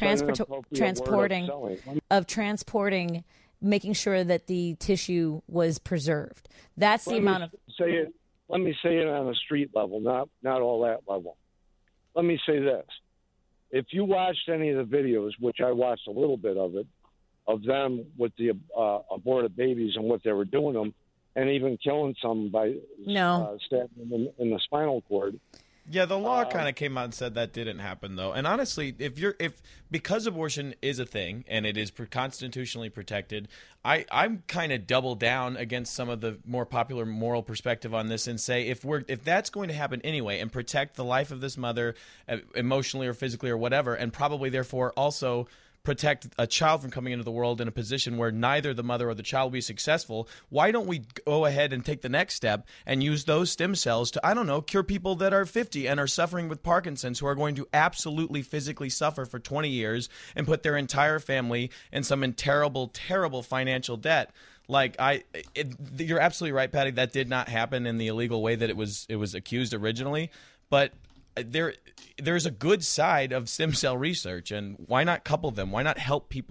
transporting, making sure that the tissue was preserved. That's the amount of. Let me say it on a street level, not all that level. Let me say this: if you watched any of the videos, which I watched a little bit of it, of them with the aborted babies and what they were doing them. And even killing some by stabbing them in the spinal cord. Yeah, the law kind of came out and said that didn't happen, though. And honestly, because abortion is a thing and it is constitutionally protected, I'm kind of double down against some of the more popular moral perspective on this and say if that's going to happen anyway and protect the life of this mother emotionally or physically or whatever, and probably therefore also protect a child from coming into the world in a position where neither the mother or the child will be successful, why don't we go ahead and take the next step and use those stem cells to, I don't know, cure people that are 50 and are suffering with Parkinson's, who are going to absolutely physically suffer for 20 years and put their entire family in some terrible, terrible financial debt. You're absolutely right, Patty. That did not happen in the illegal way that it was accused originally, but there's a good side of stem cell research, and why not couple them? Why not help people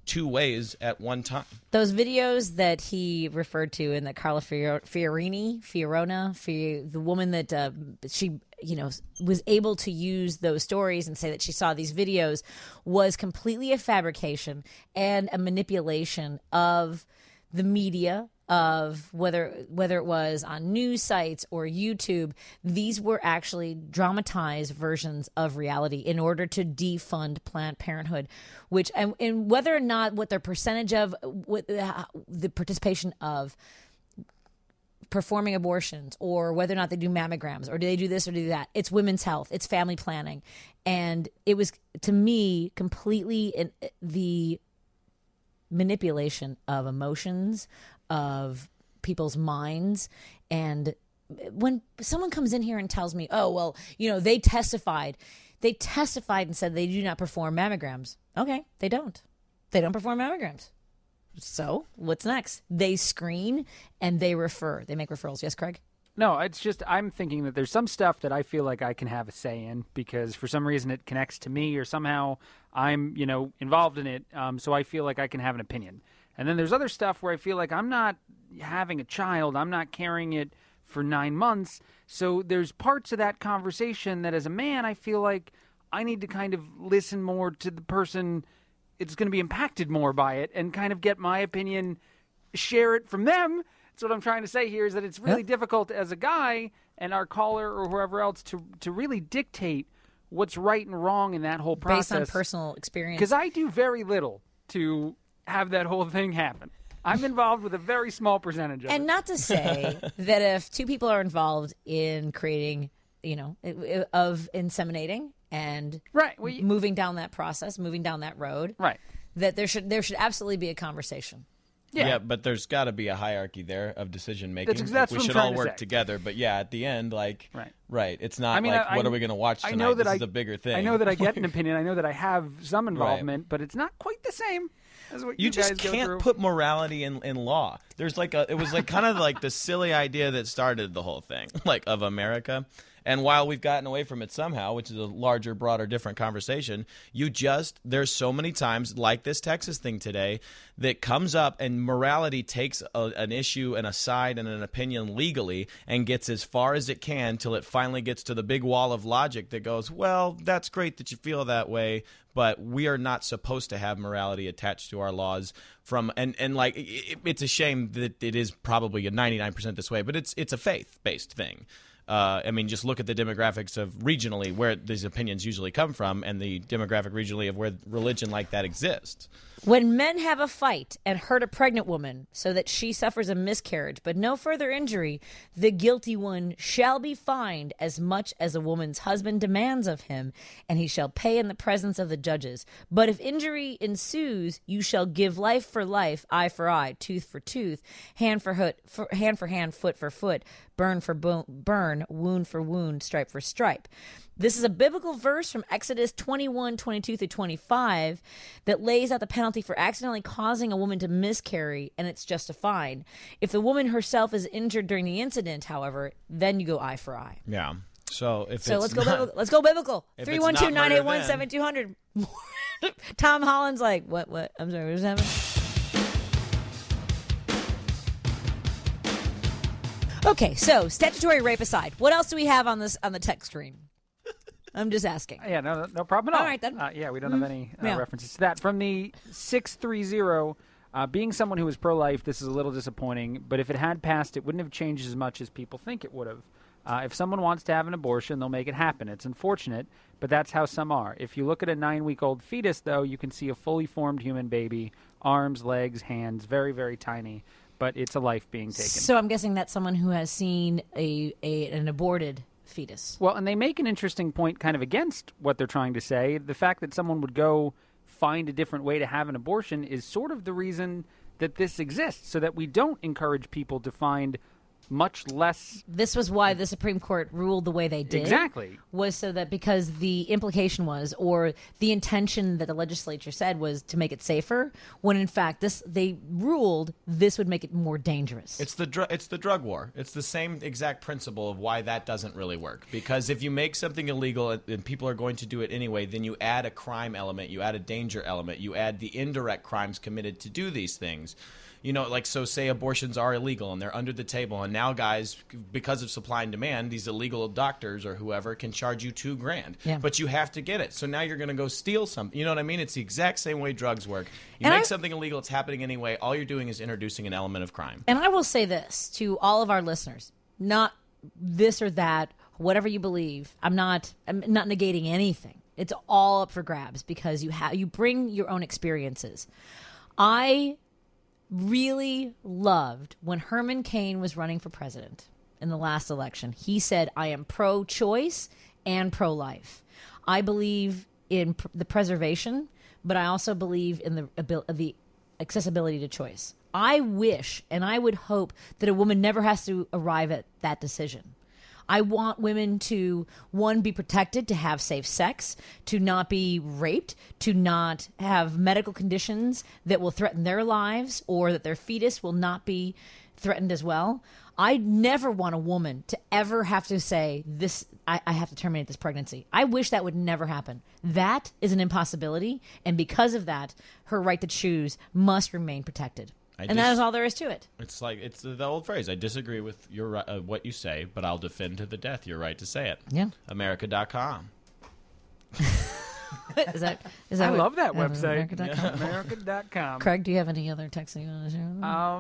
two ways at one time. Those videos that he referred to, and that Carla Fiorina, the woman that she was able to use those stories and say that she saw these videos, was completely a fabrication and a manipulation of the media, of whether it was on news sites or YouTube. These were actually dramatized versions of reality in order to defund Planned Parenthood, which and whether or not what their percentage of the participation of performing abortions, or whether or not they do mammograms, or do they do this or do that, it's women's health, it's family planning. And it was, to me, completely the manipulation of emotions, of people's minds. And when someone comes in here and tells me, oh, well, they testified and said they do not perform mammograms. Okay, they don't perform mammograms. So what's next? They screen and they refer. They make referrals. Yes, Craig? No, it's just I'm thinking that there's some stuff that I feel like I can have a say in because for some reason it connects to me, or somehow I'm, involved in it. So I feel like I can have an opinion. And then there's other stuff where I feel like I'm not having a child. I'm not carrying it for 9 months. So there's parts of that conversation that as a man, I feel like I need to kind of listen more to the person it's going to be impacted more by it and kind of get my opinion, share it from them. So what I'm trying to say here is that it's really difficult as a guy and our caller or whoever else to really dictate what's right and wrong in that whole process. Based on personal experience. Because I do very little to have that whole thing happen. I'm involved with a very small percentage of it. And not to say that if two people are involved in creating, of inseminating and moving down that process, moving down that road, that there should absolutely be a conversation. Yeah, but there's got to be a hierarchy there of decision making. That's we what should I'm all trying to work say. Together. But yeah, at the end, it's not I what are we going to watch tonight? I know that this is a bigger thing. I know that I get an opinion. I know that I have some involvement, but it's not quite the same as what you just guys go can't through. put morality in law. There's it was kind of like the silly idea that started the whole thing, of America. And while we've gotten away from it somehow, which is a larger, broader, different conversation, there's so many times, like this Texas thing today, that comes up and morality takes an issue and a side and an opinion legally and gets as far as it can till it finally gets to the big wall of logic that goes, well, that's great that you feel that way, but we are not supposed to have morality attached to our laws. It's a shame that it is probably a 99% this way, but it's a faith-based thing. Just look at the demographics of regionally where these opinions usually come from and the demographic regionally of where religion like that exists. When men have a fight and hurt a pregnant woman so that she suffers a miscarriage but no further injury, the guilty one shall be fined as much as a woman's husband demands of him, and he shall pay in the presence of the judges. But if injury ensues, you shall give life for life, eye for eye, tooth for tooth, hand for hand, foot for foot, burn for burn, wound for wound, stripe for stripe. This is a biblical verse from Exodus 21:22-25 that lays out the penalty for accidentally causing a woman to miscarry, and it's justified. If the woman herself is injured during the incident, however, then you go eye for eye. Yeah. So let's go biblical. 312-981-7200. Tom Holland's like, what? I'm sorry, what just happened? Okay, so statutory rape aside, what else do we have on the text stream? I'm just asking. Yeah, no problem at all. All right, then. We don't have any references to that. From the 630, being someone who is pro-life, this is a little disappointing, but if it had passed, it wouldn't have changed as much as people think it would have. If someone wants to have an abortion, they'll make it happen. It's unfortunate, but that's how some are. If you look at a 9-week-old fetus, though, you can see a fully formed human baby, arms, legs, hands, very, very tiny, but it's a life being taken. So I'm guessing that's someone who has seen an aborted fetus. Well, and they make an interesting point kind of against what they're trying to say. The fact that someone would go find a different way to have an abortion is sort of the reason that this exists, so that we don't encourage people to find much less. This was why the Supreme Court ruled the way they did. Exactly. Was so that because the implication was, or the intention that the legislature said was to make it safer, when in fact they ruled this would make it more dangerous. It's the drug war. It's the same exact principle of why that doesn't really work. Because if you make something illegal and people are going to do it anyway, then you add a crime element, you add a danger element, you add the indirect crimes committed to do these things. You know, like, so say abortions are illegal and they're under the table, and now guys, because of supply and demand, these illegal doctors or whoever can charge you $2,000. Yeah. But you have to get it. So now you're going to go steal something. You know what I mean? It's the exact same way drugs work. You And make something illegal, it's happening anyway. All you're doing is introducing an element of crime. And I will say this to all of our listeners, not this or that, whatever you believe. I'm not negating anything. It's all up for grabs because you bring your own experiences. I really loved when Herman Cain was running for president in the last election. He said, I am pro-choice and pro-life. I believe in the preservation, but I also believe in the accessibility to choice. I wish and I would hope that a woman never has to arrive at that decision. I want women to, one, be protected, to have safe sex, to not be raped, to not have medical conditions that will threaten their lives or that their fetus will not be threatened as well. I never want a woman to ever have to say, I have to terminate this pregnancy. I wish that would never happen. That is an impossibility, and because of that, her right to choose must remain protected. That is all there is to it. It's like it's the old phrase. I disagree with your what you say, but I'll defend to the death your right to say it. Yeah. America.com. Is that I what- love that website. America.com. America.com. Craig, do you have any other texts that you want to share?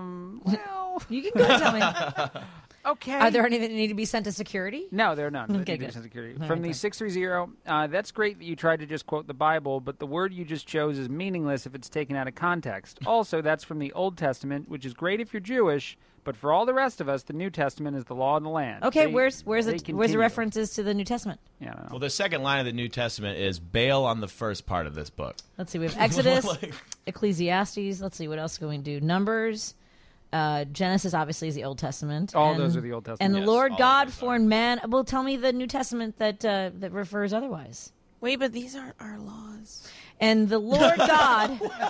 Well, you can go tell me. Okay. Are there any that need to be sent to security? No, they're not. Okay, They good. security. All From right, the 630, that's great that you tried to just quote the Bible, but the word you just chose is meaningless if it's taken out of context. Also, that's from the Old Testament, which is great if you're Jewish, but for all the rest of us, the New Testament is the law of the land. Okay, They- where's they the continue. references to the New Testament? Yeah, I don't know. Well, the second line of the New Testament is bail on the first part of this book. Let's see. We have Exodus, Ecclesiastes. Let's see. What else can we do? Numbers. Genesis obviously is the Old Testament. All those are the Old Testament. And the Yes, Lord all of God those formed man. Well, tell me the New Testament that refers otherwise. Wait, but these aren't our laws. And the Lord God.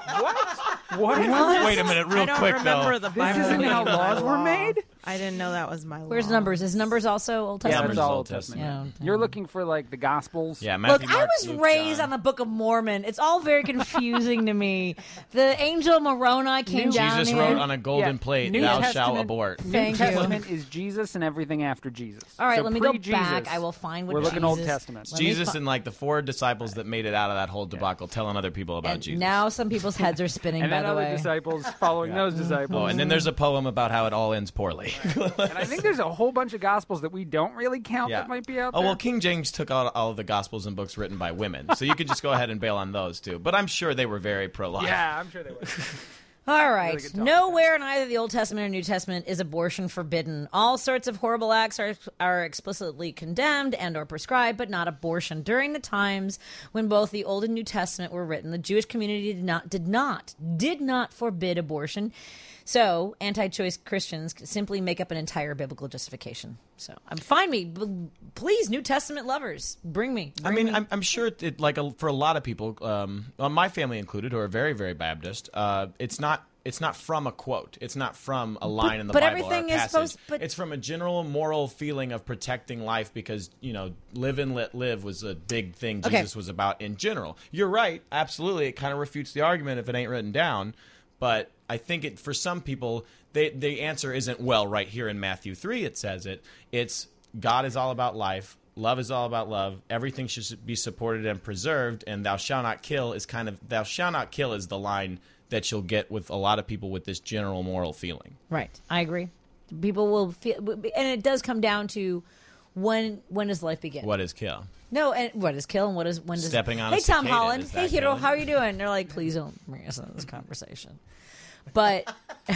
What? Wait a minute, real I don't quick remember though. the This Bible isn't being how my laws were law. made? I didn't know that was my law. Where's Numbers? Is Numbers also Old Yeah, Testament? that's all Old Old Testament. Testament. Yeah. You're looking for, like, the Gospels? Yeah, Matthew, Look, I Mark, was Luke, raised John. on the Book of Mormon. It's all very confusing to me. The angel Moroni came down Jesus here. wrote on a golden Yeah, plate, New "Thou shalt Testament- abort." New Thank you. Testament is Jesus and everything after Jesus. All right, So let me go pre-Jesus, back. I will find what We're looking Jesus- Old Testament. Let me Jesus fi- and like the 4 disciples that made it out of that whole debacle, telling other people about And Jesus. now some people's heads are spinning, And by then the other way. disciples following those disciples. Oh, and then there's a poem about how it all ends poorly. And I think there's a whole bunch of Gospels that we don't really count Yeah. that might be out Oh there. well, King James took out all of the Gospels and books written by women, so you could just go ahead and bail on those too. But I'm sure they were very pro-life. Yeah, I'm sure they would. All right. Really good talk. Nowhere in either the Old Testament or New Testament is abortion forbidden. All sorts of horrible acts are explicitly condemned and or prescribed, but not abortion. During the times when both the Old and New Testament were written, the Jewish community did not forbid abortion. So, anti-choice Christians simply make up an entire biblical justification. So, find me, please, New Testament lovers, bring me. I mean, I'm sure it like for a lot of people, well, my family included, who are very, very Baptist. It's not from a quote. It's not from a line in the but Bible everything or a is passage. supposed- but- It's from a general moral feeling of protecting life because, live and let live was a big thing Okay. Jesus was about in general. You're right. Absolutely. It kind of refutes the argument if it ain't written down. But I think for some people, the answer isn't, well, right here in Matthew 3 it says it. It's God is all about life. Love is all about love. Everything should be supported and preserved. And thou shalt not kill is thou shalt not kill is the line that you'll get with a lot of people with this general moral feeling. Right. I agree. People will feel, and it does come down to when does life begin? What is kill? No, and what is kill and when does Stepping on a Hey Tom cicada, Holland, is hey that Hiro, killing? how are you doing? They're like, please don't bring us into this conversation. But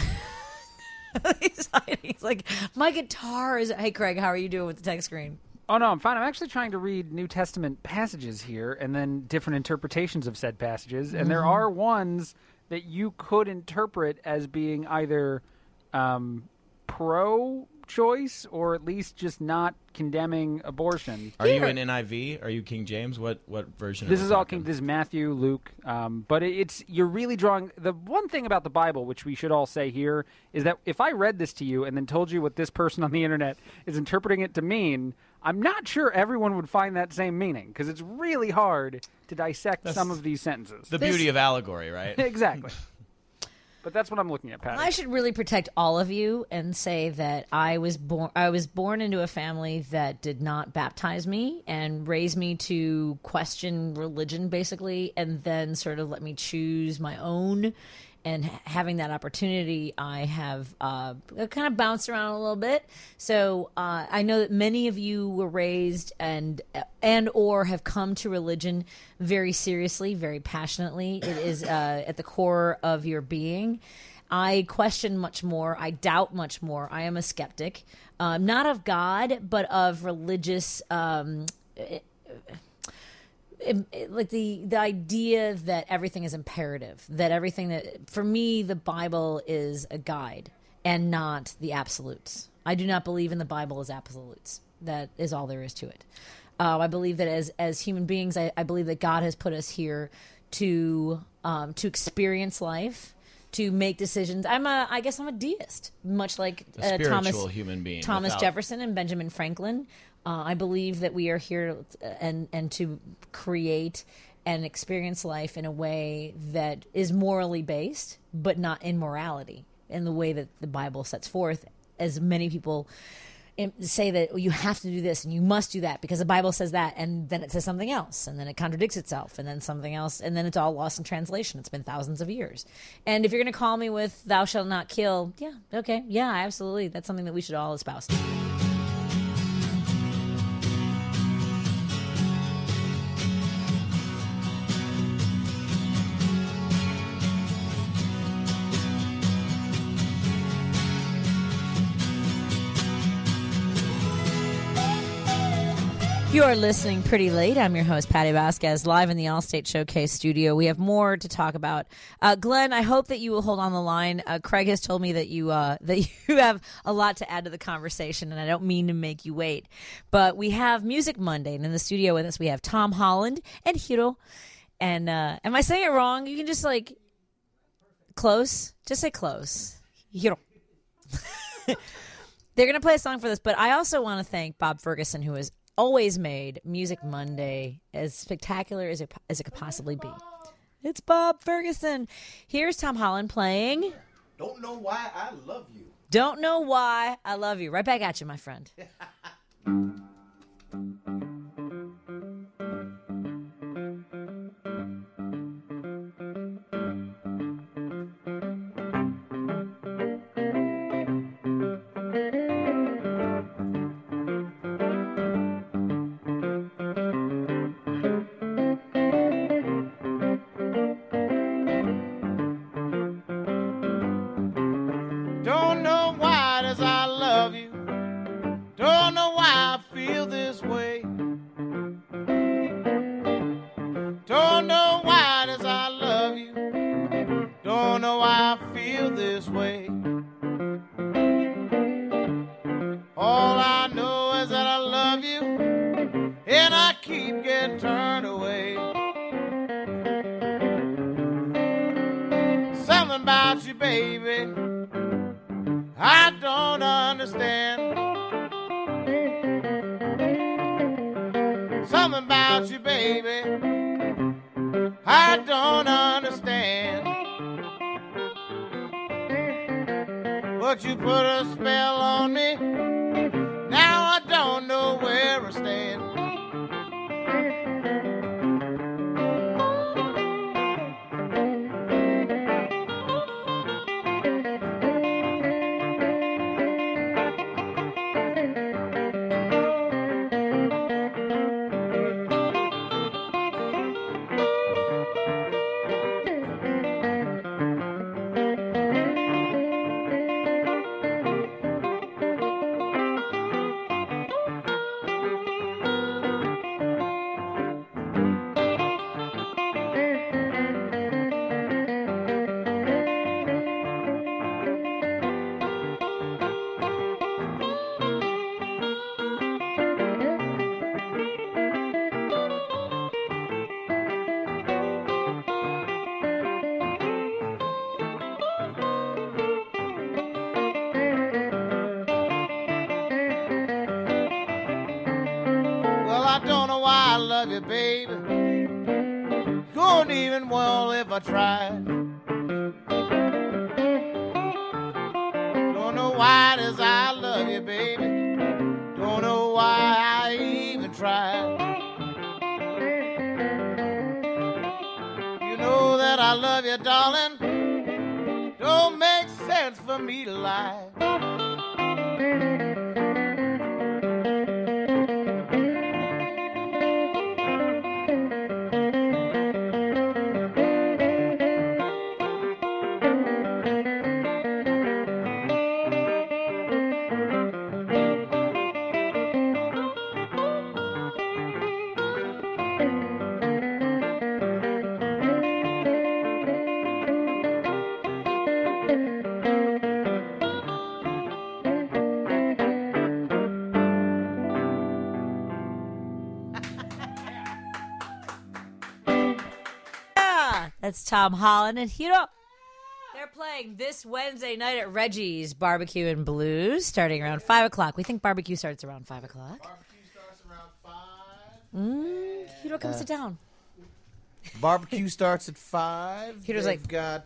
he's like, my guitar is. Hey Craig, how are you doing with the text screen? Oh, no, I'm fine. I'm actually trying to read New Testament passages here and then different interpretations of said passages. And there are ones that you could interpret as being either pro pro-choice or at least just not condemning abortion. Are you in NIV? Are you King James? What version? This is all King. This is Matthew, Luke. But you're really drawing. The one thing about the Bible, which we should all say here, is that if I read this to you and then told you what this person on the internet is interpreting it to mean, I'm not sure everyone would find that same meaning because it's really hard to dissect some of these sentences. The beauty of allegory, right? Exactly. But that's what I'm looking at, Patty. I should really protect all of you and say that I was born into a family that did not baptize me and raise me to question religion, basically, and then sort of let me choose my own. And having that opportunity, I have kind of bounced around a little bit. So I know that many of you were raised and or have come to religion very seriously, very passionately. It is at the core of your being. I question much more. I doubt much more. I am a skeptic, not of God, but of religious. Like the idea that everything is imperative, that everything that, for me, the Bible is a guide and not the absolutes. I do not believe in the Bible as absolutes. That is all there is to it. I believe that as human beings, I believe that God has put us here to experience life, to make decisions. I guess I'm a deist, much like a spiritual human being. Thomas Jefferson and Benjamin Franklin. I believe that we are here and to create and experience life in a way that is morally based, but not in morality, in the way that the Bible sets forth. As many people say that you have to do this and you must do that because the Bible says that, and then it says something else, and then it contradicts itself, and then something else, and then it's all lost in translation. It's been thousands of years. And if you're going to call me with "thou shalt not kill," yeah, okay, yeah, absolutely, that's something that we should all espouse. You are listening Pretty Late. I'm your host, Patty Vasquez, live in the Allstate Showcase studio. We have more to talk about. Glenn, I hope that you will hold on the line. Craig has told me that you have a lot to add to the conversation, and I don't mean to make you wait. But we have Music Monday, and in the studio with us we have Tom Holland and Hiro. And am I saying it wrong? You can just close. Just say close. Hiro. They're going to play a song for this, but I also want to thank Bob Ferguson, who has always made Music Monday as spectacular as it could possibly be. It's Bob Ferguson. Here's Tom Holland playing Don't Know Why I Love You. Don't Know Why I Love You. Right back at you, my friend. Don't know why does I love you. Don't know why I feel this way. Don't know why does I love you. Don't know why I feel this way. All I know is that I love you, and I keep getting turned away. Something about you, baby, I don't understand. Something about you, baby, I don't understand. But you put a spell on me, now I don't know where I stand. love you, baby. Couldn't even well if I tried. Don't know why it is I love you, baby. Don't know why I even tried. You know that I love you, darling. Don't make sense for me to lie. That's Tom Holland and Hiro. They're playing this Wednesday night at Reggie's Barbecue and Blues, starting around 5 o'clock. We think barbecue starts around 5 o'clock. Barbecue starts around 5. Hiro, come sit down. Barbecue starts at 5. Hiro's They've got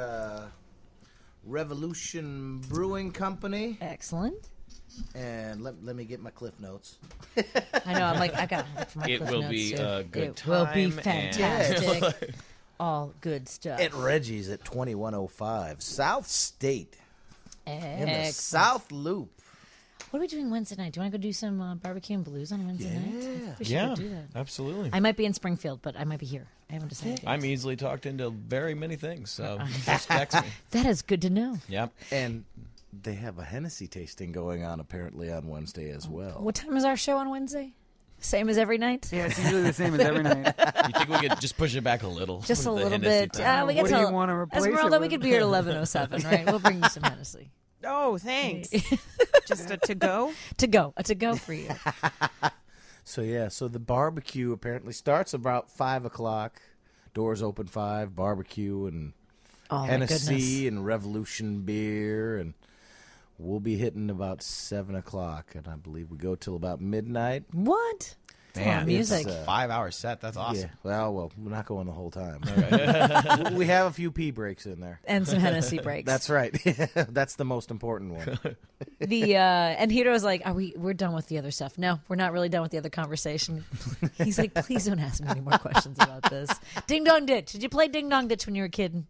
Revolution Brewing Company. Excellent. And let me get my Cliff Notes. I know. I'm like, I got to look for my It Cliff will Notes, be too. a good It will be time fantastic. All good stuff. At Reggie's at 2105 South State. In the Excellent. South Loop. What are we doing Wednesday night? Do you want to go do some barbecue and blues on Wednesday night? I think we should go do that. Absolutely. I might be in Springfield, but I might be here. I haven't decided yet. I'm easily talked into very many things, so just text me. That is good to know. Yep. And they have a Hennessy tasting going on apparently on Wednesday as well. What time is our show on Wednesday? Same as every night? Yeah, it's usually the same as every night. You think we could just push it back a little? Just a with the little Hennessy bit. thing? We get What do you want to replace Esmeralda, it we with? could be here at 11:07, right? We'll bring you some Hennessy. Oh, thanks. Just a to-go? A to-go for you. So the barbecue apparently starts about 5 o'clock. Doors open 5. Barbecue and Oh, my Hennessy goodness. and Revolution beer, and we'll be hitting about 7 o'clock, and I believe we go till about midnight. What? That's a lot of music. It's, 5-hour set. That's awesome. Yeah. Well, we're not going the whole time. We have a few pee breaks in there. And some Hennessy breaks. That's right. That's the most important one. And Hiro's like, we're done with the other stuff. No, we're not really done with the other conversation. He's like, please don't ask me any more questions about this. Ding Dong Ditch. Did you play Ding Dong Ditch when you were a kid?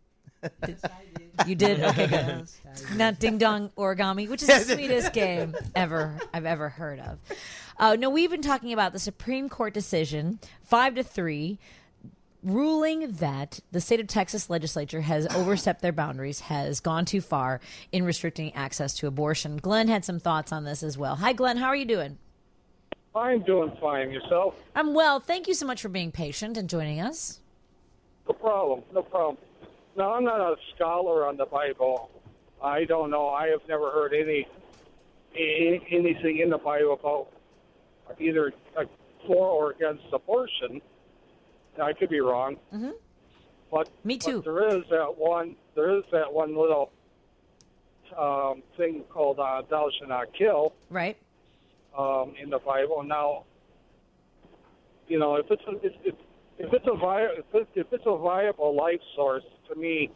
You did? Okay, good. Not Ding Dong Origami, which is the sweetest game I've ever heard of. No, we've been talking about the Supreme Court decision, 5-3, ruling that the state of Texas legislature has overstepped their boundaries, has gone too far in restricting access to abortion. Glenn had some thoughts on this as well. Hi, Glenn. How are you doing? I'm doing fine. Yourself? I'm well. Thank you so much for being patient and joining us. No problem. No, I'm not a scholar on the Bible. I don't know. I have never heard anything in the Bible about either for or against abortion. I could be wrong. Mm-hmm. But me too. But there is that one little thing called "Thou shalt not kill." Right. In the Bible. Now, you know, if it's a viable life source to me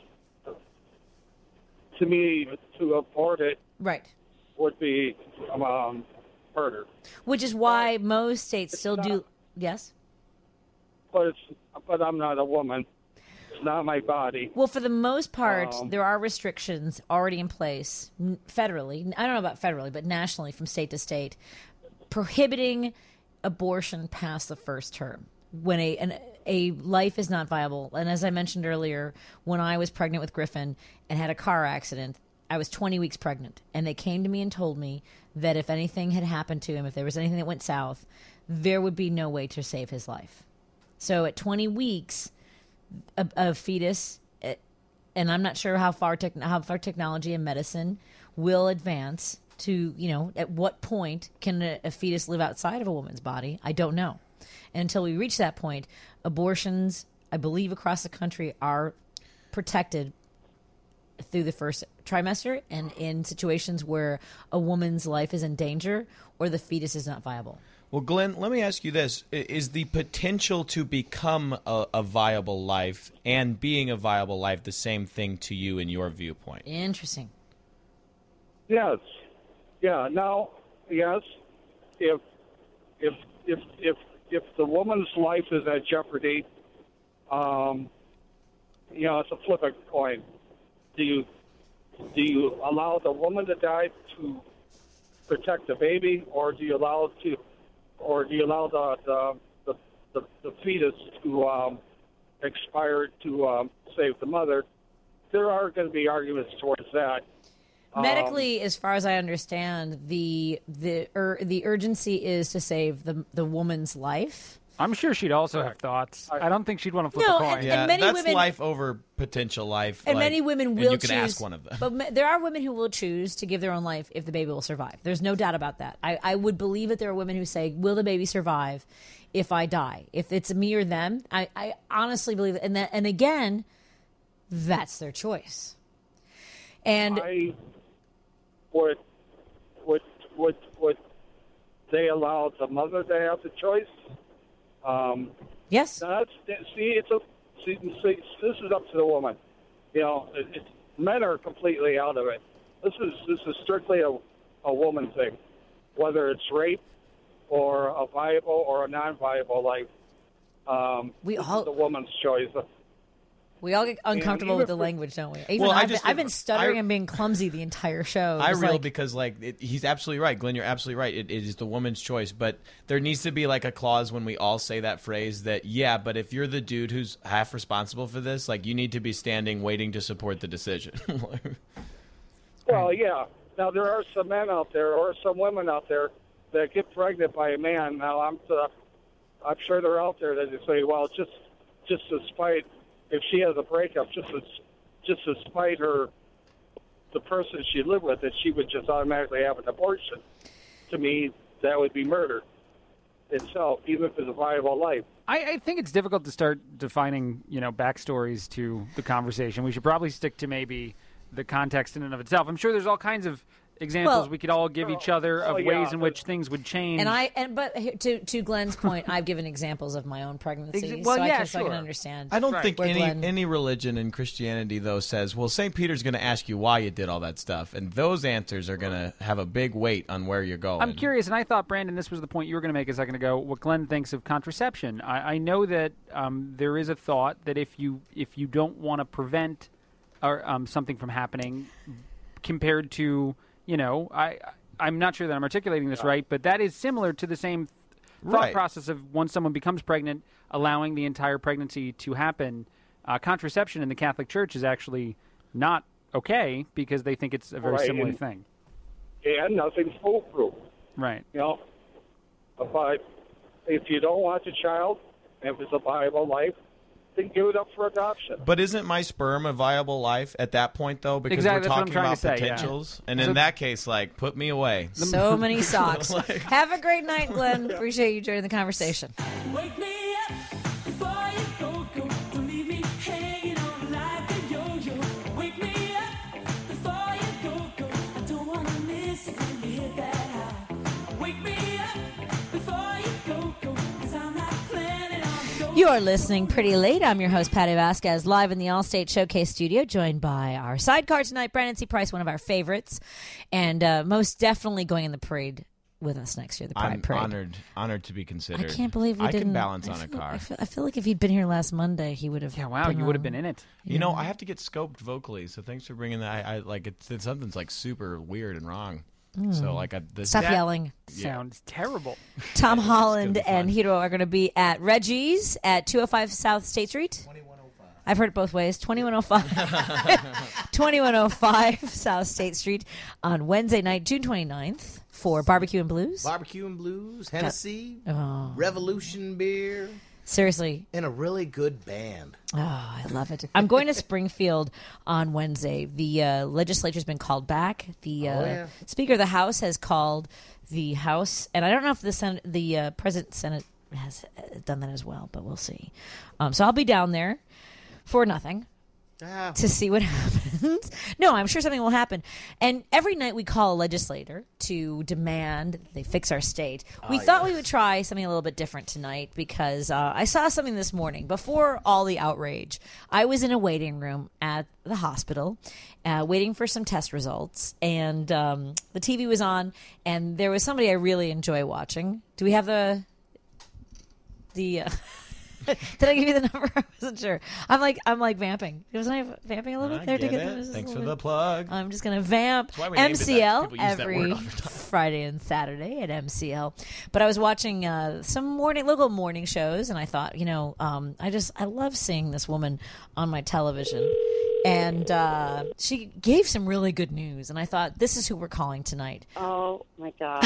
to abort it, right, would be murder. Which is why most states still do. Yes. But I'm not a woman. It's not my body. Well, for the most part, there are restrictions already in place federally. I don't know about federally, but nationally from state to state, prohibiting abortion past the first term when a life is not viable. And as I mentioned earlier, when I was pregnant with Griffin and had a car accident, I was 20 weeks pregnant. And they came to me and told me that if anything had happened to him, if there was anything that went south, there would be no way to save his life. So at 20 weeks, a fetus, and I'm not sure how far technology and medicine will advance to, at what point can a fetus live outside of a woman's body? I don't know. And until we reach that point, abortions, I believe, across the country are protected through the first trimester and in situations where a woman's life is in danger or the fetus is not viable. Well, Glenn, let me ask you this. Is the potential to become a viable life and being a viable life the same thing to you in your viewpoint? Interesting. Yes. Yeah. Now, yes. If the woman's life is at jeopardy, it's a flip a coin. Do you allow the woman to die to protect the baby, or do you allow the fetus to expire to save the mother? There are going to be arguments towards that. Medically, as far as I understand, the urgency is to save the woman's life. I'm sure she'd also have thoughts. I don't think she'd want to flip a coin. Yeah, many that's women, life over potential life. And many women will you choose. can ask one of them. But there are women who will choose to give their own life if the baby will survive. There's no doubt about that. I would believe that there are women who say, will the baby survive if I die? If it's me or them, I honestly believe it. And again, that's their choice. And would they allow the mother to have the choice? Yes. This is up to the woman. Men are completely out of it. This is strictly a woman thing, whether it's rape or a viable or a non-viable life. This is the woman's choice. We all get uncomfortable with the language, don't we? Even I've been stuttering and being clumsy the entire show. Because he's absolutely right. Glenn, you're absolutely right. It is the woman's choice. But there needs to be like a clause when we all say that phrase that, but if you're the dude who's half responsible for this, like you need to be standing waiting to support the decision. Well, yeah. Now, there are some men out there or some women out there that get pregnant by a man. Now, I'm sure they're out there that they say, well, just to spite... If she has a breakup, just to spite her, the person she lived with, that she would just automatically have an abortion. To me, that would be murder itself, even if it's a viable life. I think it's difficult to start defining, backstories to the conversation. We should probably stick to maybe the context in and of itself. I'm sure there's all kinds of examples we could all give each other of ways in which things would change. But to Glenn's point, I've given examples of my own pregnancy, so I can understand. I don't think any religion in Christianity though says, well, St. Peter's going to ask you why you did all that stuff, and those answers are going to have a big weight on where you're going. I'm curious, and I thought, Brandon, this was the point you were going to make a second ago. What Glenn thinks of contraception. I know that there is a thought that if you don't want to prevent something from happening, compared to I'm not sure that I'm articulating this right, but that is similar to the same thought process of once someone becomes pregnant, allowing the entire pregnancy to happen. Contraception in the Catholic Church is actually not okay because they think it's a very similar thing. And nothing's foolproof. Right. But if you don't want a child, if it's a viable life, then give it up for adoption. But isn't my sperm a viable life at that point, though? Because we're talking about potentials. Yeah. And in that case, put me away. So many socks. Have a great night, Glenn. Appreciate you joining the conversation. Wake me up before you go. Don't leave me hanging on like a yo-yo. Wake me up before you go. I don't want to miss it when you hit that high. Wake me up before you go. 'Cause I'm not planning on going. You are listening Pretty Late. I'm your host, Patty Vasquez, live in the Allstate Showcase studio, joined by our sidecar tonight, Brandon C. Price, one of our favorites, and most definitely going in the parade with us next year, the Pride Parade. Honored to be considered. I can't believe we didn't. I can balance on a car. I feel like if he'd been here last Monday, he would have. Yeah, wow, you would have been in it. I have to get scoped vocally, so thanks for bringing that. It's something's super weird and wrong. So stop yelling. Sounds terrible. Tom Holland and Hiro are going to be at Reggie's at 205 South State Street. 2105. I've heard it both ways. 2105. 2105 South State Street on Wednesday night, June 29th for Barbecue and Blues. Barbecue and Blues, Hennessy, Revolution beer. Seriously. And a really good band. Oh, I love it. I'm going to Springfield on Wednesday. The legislature's been called back. The Speaker of the House has called the House, and I don't know if the President Senate has done that as well, but we'll see. So I'll be down there for nothing. to see what happens. No, I'm sure something will happen. And every night we call a legislator to demand that they fix our state. We thought we would try something a little bit different tonight because I saw something this morning. Before all the outrage, I was in a waiting room at the hospital waiting for some test results. And the TV was on, and there was somebody I really enjoy watching. Do we have the did I give you the number? I wasn't sure. I'm like vamping. Wasn't I vamping a little bit there to get it. Thanks for the plug. I'm just gonna vamp why we named it that. MCL People use that every word all the time. Friday and Saturday at MCL. But I was watching some local morning shows, and I thought, I love seeing this woman on my television. And she gave some really good news, and I thought, this is who we're calling tonight. Oh my God.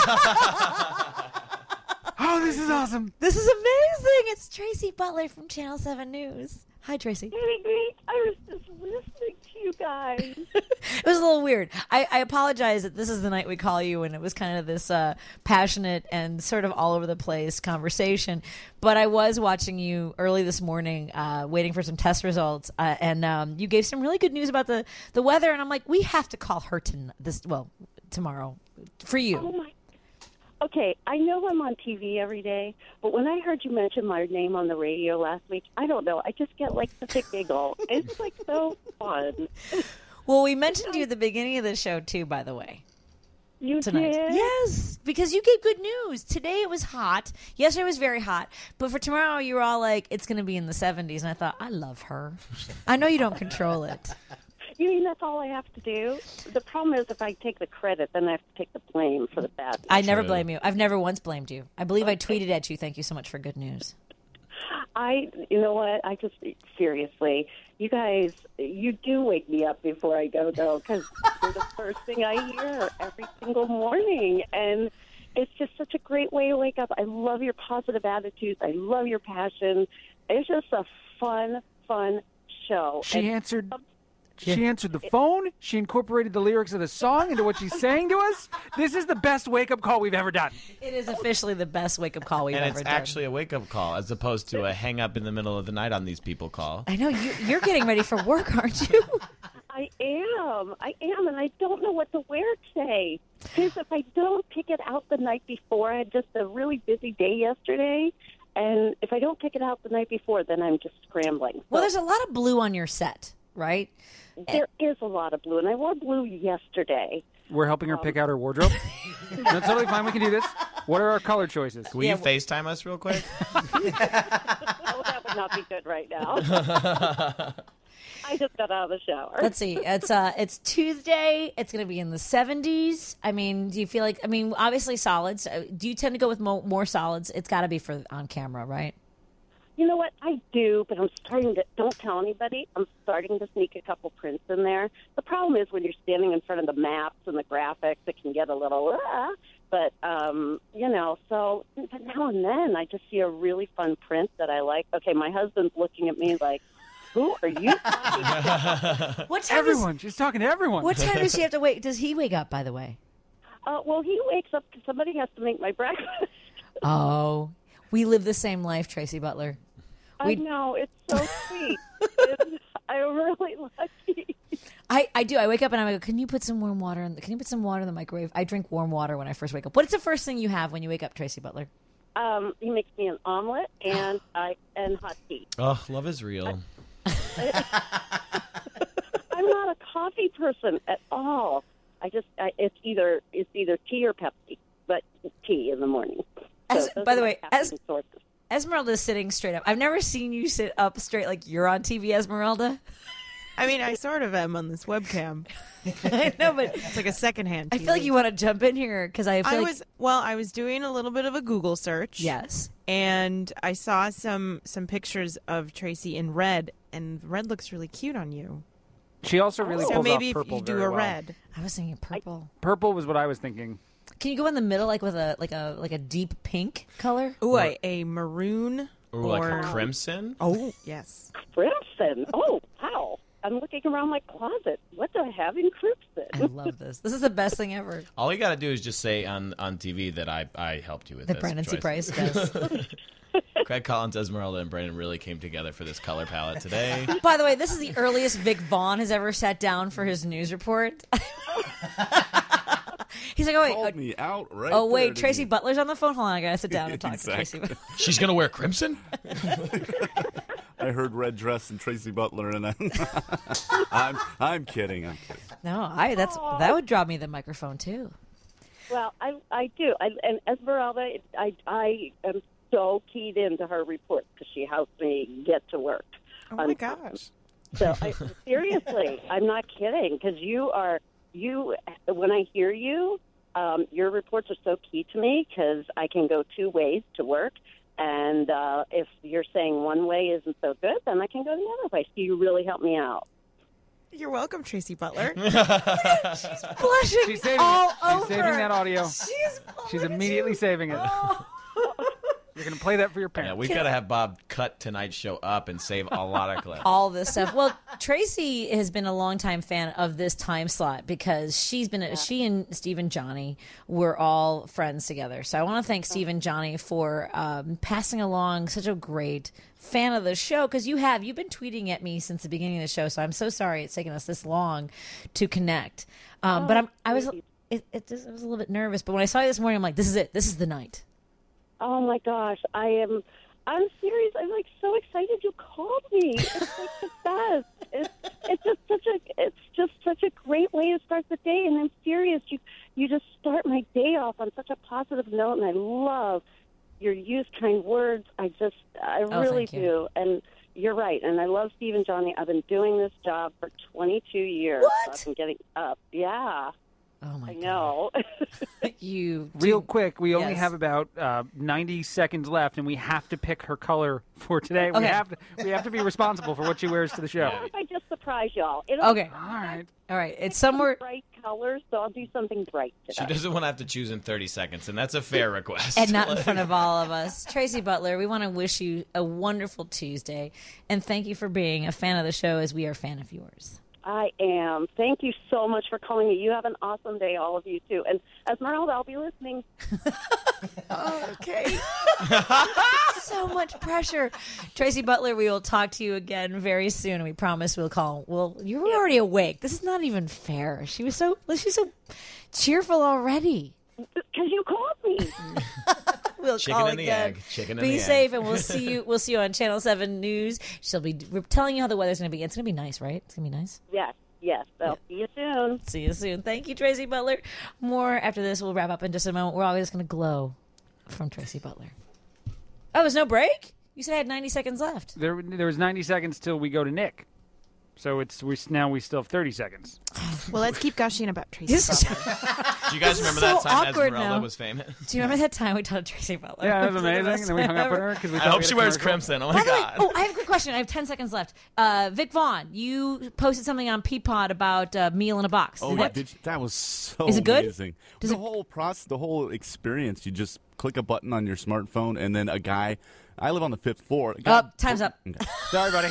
Oh, this is awesome. This is amazing. It's Tracy Butler from Channel 7 News. Hi, Tracy. I was just listening to you guys. It was a little weird. I apologize that this is the night we call you, and it was kind of this passionate and sort of all over the place conversation. But I was watching you early this morning, waiting for some test results, and you gave some really good news about the weather, and I'm like, we have to call her tomorrow for you. Oh my. Okay, I know I'm on TV every day, but when I heard you mention my name on the radio last week, I don't know. I just get like such a giggle. It's like so fun. Well, we mentioned you at the beginning of the show too, by the way. You tonight. did? Yes, because you gave good news. Today it was hot. Yesterday was very hot. But for tomorrow, you were all like, it's going to be in the 70s. And I thought, I love her. I know you don't control it. You mean that's all I have to do? The problem is if I take the credit, then I have to take the blame for the bad news. I never blame you. I've never once blamed you. I believe I tweeted at you, thank you so much for good news. You know what? Seriously, you guys, you do wake me up before I go, though, because you're the first thing I hear every single morning. And it's just such a great way to wake up. I love your positive attitudes. I love your passion. It's just a fun show. She answered the phone. She incorporated the lyrics of the song into what she's saying to us. This is the best wake-up call we've ever done. It is officially the best wake-up call we've ever done. And it's actually a wake-up call as opposed to a hang-up in the middle of the night on these people call. I know. You're getting ready for work, aren't you? I am, and I don't know what to wear today. Because if I don't pick it out the night before, I had just a really busy day yesterday, and if I don't pick it out the night before, then I'm just scrambling. Well, there's a lot of blue on your set, right? There is a lot of blue, and I wore blue yesterday. We're helping her pick out her wardrobe. That's totally fine. We can do this. What are our color choices? Will you FaceTime us real quick? Oh, that would not be good right now. I just got out of the shower. Let's see. It's Tuesday. It's going to be in the 70s. I mean, do you feel like? I mean, obviously solids. Do you tend to go with more solids? It's got to be for on camera, right? You know what? I do, but I'm starting to, don't tell anybody, I'm starting to sneak a couple prints in there. The problem is when you're standing in front of the maps and the graphics, it can get a little, but so but now and then I just see a really fun print that I like. Okay, my husband's looking at me like, who are you talking to? What time everyone. She's talking to everyone. What time does he have to wake? Does he wake up, by the way? Well, he wakes up because somebody has to make my breakfast. Oh, we live the same life, Tracy Butler. I know. It's so sweet. I'm really lucky. I do. I wake up and I'm like, can you put some warm water in? Can you put some water in the microwave? I drink warm water when I first wake up. What's the first thing you have when you wake up, Tracy Butler? He makes me an omelet and hot tea. Oh, love is real. I'm not a coffee person at all. It's either tea or Pepsi, but tea in the morning. By the way, Esmeralda's sitting straight up. I've never seen you sit up straight like you're on TV, Esmeralda. I mean, I sort of am on this webcam. I know, but it's like a secondhand TV. I feel like you want to jump in here because I was doing a little bit of a Google search. Yes. And I saw some pictures of Tracy in red, and red looks really cute on you. She also really pulls maybe off purple if you do very a well. red. I was thinking purple. Purple was what I was thinking. Can you go in the middle, like with a deep pink color? Ooh, a maroon or like a crimson. Oh, yes, crimson. Oh, wow! I'm looking around my closet. What do I have in crimson? I love this. This is the best thing ever. All you got to do is just say on TV that I helped you with the this Brandon C. choice. Price does. Craig Collins, Esmeralda, and Brandon really came together for this color palette today. By the way, this is the earliest Vic Vaughn has ever sat down for his news report. He's like, oh, wait. Called me out right oh, wait, there, Tracy didn't Butler's on the phone. Hold on, I got to sit down and talk Exactly. to Tracy. She's going to wear crimson? I heard red dress and Tracy Butler, and I'm kidding. I'm kidding. No, that would draw me the microphone, too. Well, I do. And Esmeralda, I am so keyed into her reports because she helps me get to work. Oh, my gosh. So, seriously, I'm not kidding because when I hear you, your reports are so key to me because I can go two ways to work. And if you're saying one way isn't so good, then I can go the other way. So you really help me out. You're welcome, Tracy Butler. She's blushing She's saving all it. over. She's saving that audio. She's immediately saving it. You're going to play that for your parents. Yeah, we've got to have Bob cut tonight's show up and save a lot of clips. All this stuff. Well, Tracy has been a longtime fan of this time slot because she and Steve and Johnny were all friends together. So I want to thank Steve and Johnny for passing along such a great fan of the show because you've been tweeting at me since the beginning of the show. So I'm so sorry it's taken us this long to connect. But I was a little bit nervous. But when I saw you this morning, I'm like, this is it. This is the night. Oh my gosh, I'm serious. I'm like so excited you called me. It's like the best. It's just such a great way to start the day. And I'm serious. You just start my day off on such a positive note, and I love your used kind words. I really do. And you're right. And I love Steve and Johnny. I've been doing this job for 22 years. What? So I've been getting up. Yeah. Oh my I know. Real quick, we only Yes. have about 90 seconds left, and we have to pick her color for today. Okay. We have to be responsible for what she wears to the show. What if I just surprise y'all? Okay. All right. It's somewhere. Bright colors, so I'll do something bright She today. doesn't want to have to choose in 30 seconds, and that's a fair request. And not in front of all of us. Tracy Butler, we want to wish you a wonderful Tuesday. And thank you for being a fan of the show as we are a fan of yours. I am. Thank you so much for calling me. You have an awesome day, all of you, too. And Esmeralda, I'll be listening. Okay. So much pressure. Tracy Butler, we will talk to you again very soon, and we promise we'll call. Well, you were already awake. This is not even fair. She's so cheerful already. Because you called me. We'll Chicken call and the again. egg. Chicken and Be the egg. safe, and we'll see you. We'll see you on Channel 7 News. She'll be telling you how the weather's going to be. It's going to be nice, right? It's going to be nice. Yes. I'll see you soon. See you soon. Thank you, Tracy Butler. More after this. We'll wrap up in just a moment. We're always going to glow from Tracy Butler. Oh, there's no break? You said I had 90 seconds left. There was 90 seconds till we go to Nick. So now we still have 30 seconds. Well, let's keep gushing about Tracy Butler. Do you guys remember so that time awkward Esmeralda now. was famous? Do you remember that time we talked to Tracy Butler? Yeah, that was For the amazing. best And then we hung up ever. on her because we I thought hope we had she a wears commercial. crimson. Oh, By my the way, God. I have a quick question. I have 10 seconds left. Vic Vaughn, you posted something on Peapod about meal in a box. Oh, that was so Is it good? amazing. The whole process, the whole experience, you just click a button on your smartphone, and then a guy. I live on the 5th floor. Time's up. Sorry, buddy.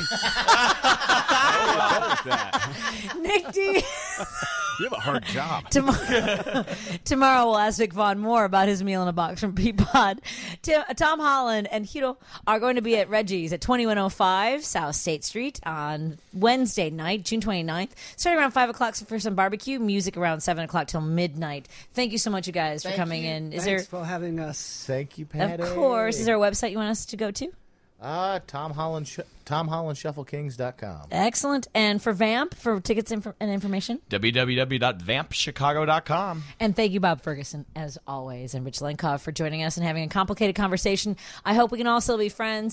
Nick D. You have a hard job. Tomorrow we'll ask Vic Vaughn more about his meal in a box from Peapod. Tom Holland and Hiro are going to be at Reggie's at 2105 South State Street on Wednesday night, June 29th, starting around 5 o'clock for some barbecue, music around 7 o'clock till midnight. Thank you so much, you guys, for coming in. Thanks for having us. Thank you, Patty. Of course. Is there a website you want us to go to? TomHollandShuffleKings.com. Excellent. And for Vamp, for tickets and information? www.vampchicago.com. And thank you, Bob Ferguson, as always, and Rich Lenkov for joining us and having a complicated conversation. I hope we can all still be friends.